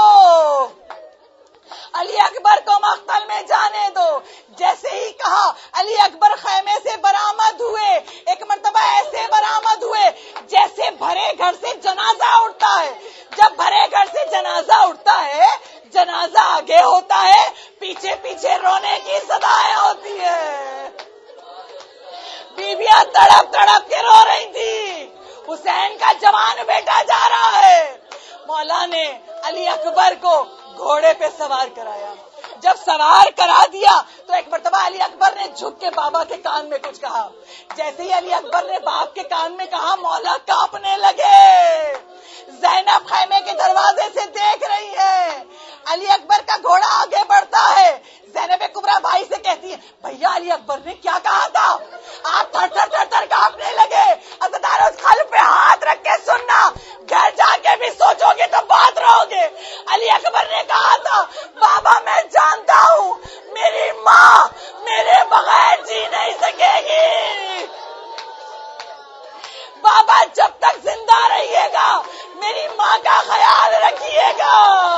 علی اکبر کو مقتل میں جانے دو۔ جیسے ہی کہا علی اکبر خیمے سے برآمد ہوئے، ایک مرتبہ ایسے برآمد ہوئے جیسے بھرے گھر سے جنازہ اٹھتا ہے، جب بھرے گھر سے جنازہ اٹھتا ہے جنازہ آگے ہوتا ہے، پیچھے پیچھے رونے کی صدایں ہوتی ہے، بیویاں تڑپ تڑپ کے رو رہی تھی، حسین کا جوان بیٹا جا رہا ہے۔ مولا نے علی اکبر کو گھوڑے پہ سوار کرایا، جب سوار کرا دیا تو ایک مرتبہ علی اکبر نے جھک کے بابا کے کان میں کچھ کہا، جیسے ہی علی اکبر نے باپ کے کان میں کہا مولا کانپنے لگے۔ زینب خیمے کے دروازے سے دیکھ رہی ہے، علی اکبر کا گھوڑا آگے بڑھتا ہے، زینب کبریٰ بھائی سے کہتی ہے بھیا علی اکبر نے کیا کہا تھا؟ آپ تھر تھر تھر تھر کانپنے لگے، عزادارو قلب پہ ہاتھ رکھ کے سننا، گھر جا کے بھی سوچو گے تو بات رہو گے۔ علی اکبر نے کہا تھا بابا میں جانتا ہوں میری ماں میرے بغیر جی نہیں سکے گی، بابا جب تک زندہ رہیے گا میری ماں کا خیال رکھیے گا۔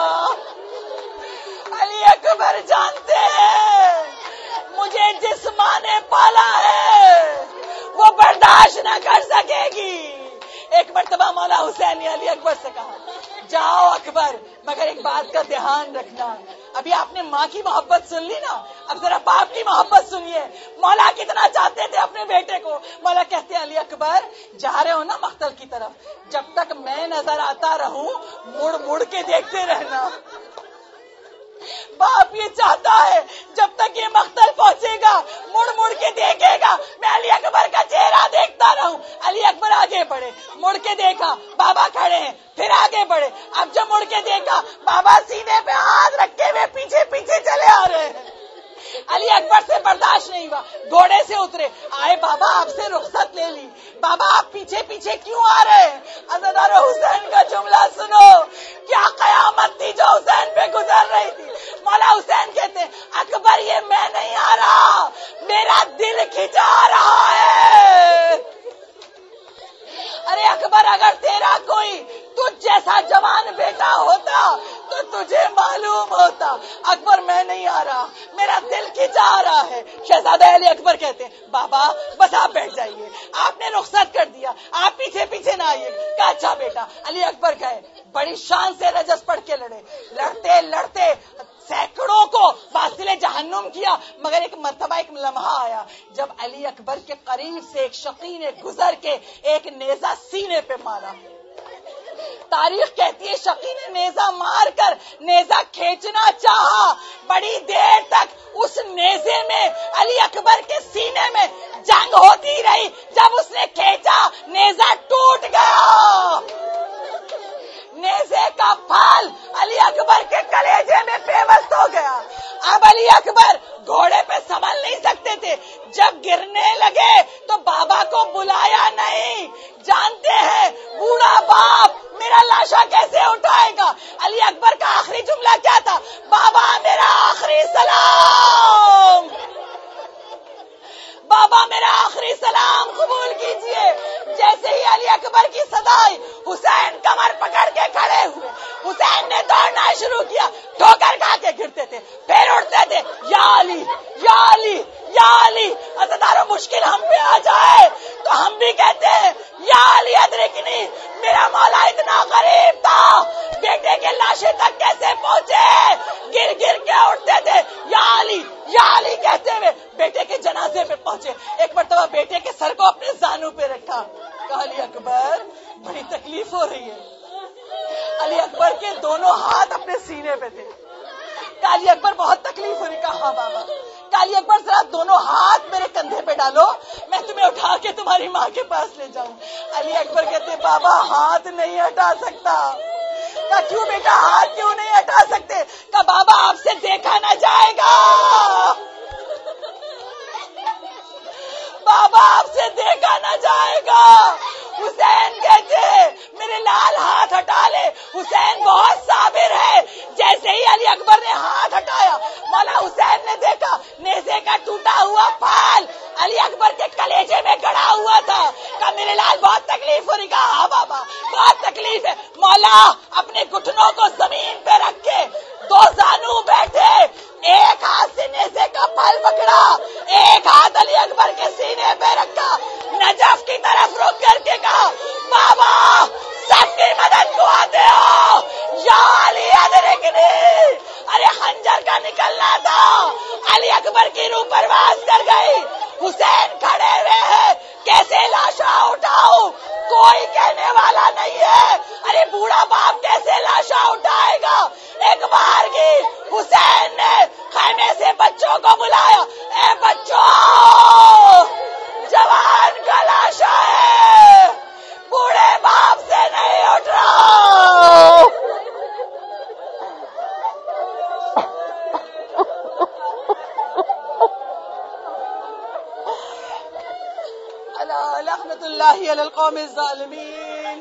علی اکبر جانتے ہیں مجھے جس ماں نے پالا ہے وہ برداشت نہ کر سکے گی۔ ایک مرتبہ مولا حسین نے علی اکبر سے کہا جاؤ اکبر، مگر ایک بات کا دھیان رکھنا، ابھی آپ نے ماں کی محبت سن لی نا، اب ذرا باپ کی محبت سنیے۔ مولا کتنا چاہتے تھے اپنے بیٹے کو، مولا کہتے ہیں علی اکبر جا رہے ہو نا مقتل کی طرف، جب تک میں نظر آتا رہوں مڑ مڑ کے دیکھتے رہنا۔ باپ یہ چاہتا ہے جب تک یہ مقتل پہنچے گا مڑ مڑ کے دیکھے گا، میں علی اکبر کا چہرہ دیکھتا رہوں۔ علی اکبر آگے بڑھے، مڑ کے دیکھا بابا کھڑے ہیں، پھر آگے بڑھے، اب جب مڑ کے دیکھا بابا سینے پہ ہاتھ رکھے ہوئے پیچھے پیچھے چلے آ رہے ہیں۔ علی اکبر سے برداشت نہیں ہوا، گھوڑے سے اترے، آئے بابا آپ سے رخصت لے لی، بابا آپ پیچھے پیچھے کیوں آ رہے ہیں؟ عزادارو حسین کا جملہ سنو، کیا قیامت تھی جو حسین پہ گزر رہی تھی۔ مولا حسین کہتے ہیں اکبر یہ میں نہیں آ رہا، میرا دل کھچا رہا ہے۔ ارے اکبر اگر تیرا کوئی تو تجھے معلوم ہوتا اکبر میں نہیں آ رہا، میرا دل کھچا رہا ہے. شہزادہ علی اکبر کہتے ہیں بابا بس آپ بیٹھ جائیے، آپ نے رخصت کر دیا، آپ پیچھے پیچھے نہ آئیے. کہا اچھا بیٹا. علی اکبر گئے، بڑی شان سے رجس پڑھ کے لڑے، لڑتے لڑتے سینکڑوں کو واصل جہنم کیا. مگر ایک مرتبہ ایک لمحہ آیا جب علی اکبر کے قریب سے ایک شقی نے گزر کے ایک نیزہ سینے پہ مارا. تاریخ کہتی ہے شقی نے نیزہ مار کر نیزہ کھینچنا چاہا، بڑی دیر تک اس نیزے میں علی اکبر کے سینے میں جنگ ہوتی رہی. جب اس نے کھینچا نیزہ ٹوٹ گیا، نیزے کا پھال علی اکبر کے کلیجے میں پیوست ہو گیا. اب علی اکبر گھوڑے پہ سنبھل نہیں سکتے تھے، جب گرنے لگے تو بابا کو بلایا نہیں. جانتے ہیں بوڑھا باپ میرا لاشا کیسے اٹھائے گا؟ علی اکبر کا آخری جملہ کیا تھا؟ بابا میرا آخری سلام، بابا میرا آخری سلام قبول کیجئے. جیسے ہی علی اکبر کی صدائی، حسین کمر پکڑ کے کھڑے ہوئے. حسین نے دوڑنا شروع کیا، ٹھوکر کھا کے گرتے تھے، پھر اٹھتے تھے. یا علی یا علی یا علی. عزیزانو مشکل ہم پہ آ جائے تو ہم بھی کہتے ہیں یا علی ادرکنی. میرا مولا اتنا غریب تھا، بیٹے کے لاشے تک کیسے پہنچے؟ گر گر کے اٹھتے تھے یا علی یا علی کہتے ہوئے بیٹے کے جنازے پہ پہنچے. ایک مرتبہ بیٹے کے سر کو اپنے زانو پہ رکھا. کہا علی اکبر بڑی تکلیف ہو رہی ہے. علی اکبر کے دونوں ہاتھ اپنے سینے پہ تھے. کہا علی اکبر بہت تکلیف ہو رہی. کہا ہاں بابا. کہا علی اکبر ذرا دونوں ہاتھ میرے کندھے پہ ڈالو، میں تمہیں اٹھا کے تمہاری ماں کے پاس لے جاؤں. علی اکبر کہتے بابا ہاتھ نہیں ہٹا سکتا. کہا کیوں بیٹا ہاتھ کیوں نہیں ہٹا سکتے؟ کہا بابا آپ سے دیکھا نہ جائے گا، بابا آپ سے دیکھا نہ جائے گا. حسین کہتے میرے لال ہاتھ ہٹا لے. حسین بہت صابر ہے. جیسے ہی علی اکبر نے ہاتھ ہٹایا، مولا حسین نے دیکھا نیزے کا ٹوٹا ہوا پھال علی اکبر کے کلیجے میں گڑا ہوا تھا. کہا میرے لال بہت تکلیف ہو رہی. کہا ہاں بابا بہت تکلیف ہے. مولا اپنے گھٹنوں کو زمین پہ رکھ کے دو زانو بیٹھے، ایک ہاتھ سے نیزے کا پھل پکڑا، ایک ہاتھ علی اکبر کے سینے پہ رکھا، نجف کی طرف رک کر کے کہا بابا سب کی مدد کو آتے ہو یا علی ادرکنی. ارے خنجر کا نکلنا تھا، علی اکبر کی روح پرواز کر گئی. حسین کھڑے ہوئے ہیں، کیسے لاشا اٹھاؤ؟ کوئی کہنے والا نہیں ہے. ارے بوڑھا باپ کیسے لاشا اٹھائے گا؟ ایک بار کی حسین نے خیمے سے بچوں کو بلایا، اے بچوں جوان کا لاشا ہے، بوڑھے باپ سے نہیں اٹھ رہا. لعنت اللہ علی القوم الظالمین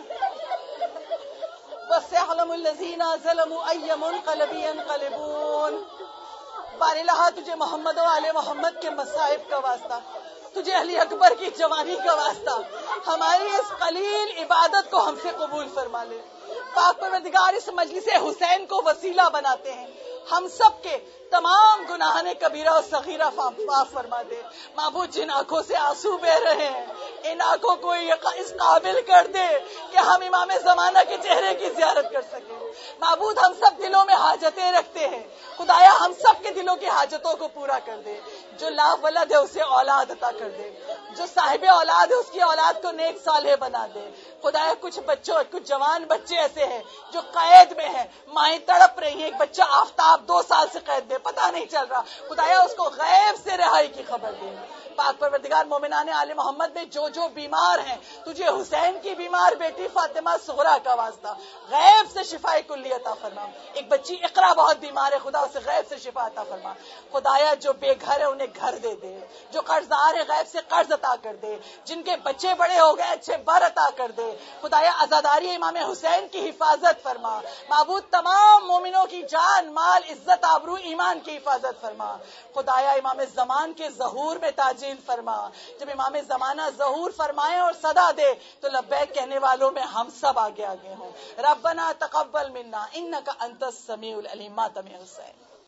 وسيعلم الذين ظلموا أي منقلب ينقلبون. بار الہ تجھے محمد و آل محمد کے مصائب کا واسطہ، تجھے علی اکبر کی جوانی کا واسطہ، ہماری اس قلیل عبادت کو ہم سے قبول فرما لے. پاک پروردگار اس مجلس حسین کو وسیلہ بناتے ہیں، ہم سب کے تمام گناہان کبیرہ و صغیرہ معاف فرما دے. معبود جن آنکھوں سے آنسو بہ رہے ہیں، ان آنکھوں کو اس قابل کر دے کہ ہم امام زمانہ کے چہرے کی زیارت کر سکیں. معبود ہم سب دلوں میں حاجتیں رکھتے ہیں، خدایا ہم سب کے دلوں کی حاجتوں کو پورا کر دے. جو لا ولد ہے اسے اولاد عطا کر دے، جو صاحب اولاد ہے اس کی اولاد کو نیک صالح بنا دے. خدایا کچھ بچوں کچھ جوان بچے ایسے ہیں جو قید میں ہیں، مائیں تڑپ رہی ہیں. ایک بچہ آفتاب دو سال سے قید میں، پتہ نہیں چل رہا. خدایا اس کو غیب سے رہائی کی خبر دے. پاک پروردگار مومنان آل محمد میں جو جو بیمار ہیں، تجھے حسین کی بیمار بیٹی فاطمہ صغرا کا واسطہ غیب سے شفا کلی عطا فرما. ایک بچی اقرا بہت بیمار ہے، خدا اسے غیب سے شفا عطا فرما. خدایا جو بے گھر ہے انہیں گھر دے دے، جو قرض دار ہے غیب سے قرض عطا کر دے، جن کے بچے بڑے ہو گئے اچھے بر عطا کر دے. دے. خدایا عزاداری امام حسین کی حفاظت فرما. معبود تمام مومنوں کی جان مال عزت آبرو ایمان کی حفاظت فرما. خدایا امام زمان کے ظہور میں تعجیل فرما. جب امام زمانہ ظہور فرمائے اور صدا دے تو لبیک کہنے والوں میں ہم سب آگے آگے ہوں. ربنا تقبل منا انک انت السمیع العلیم. ماتم حسین.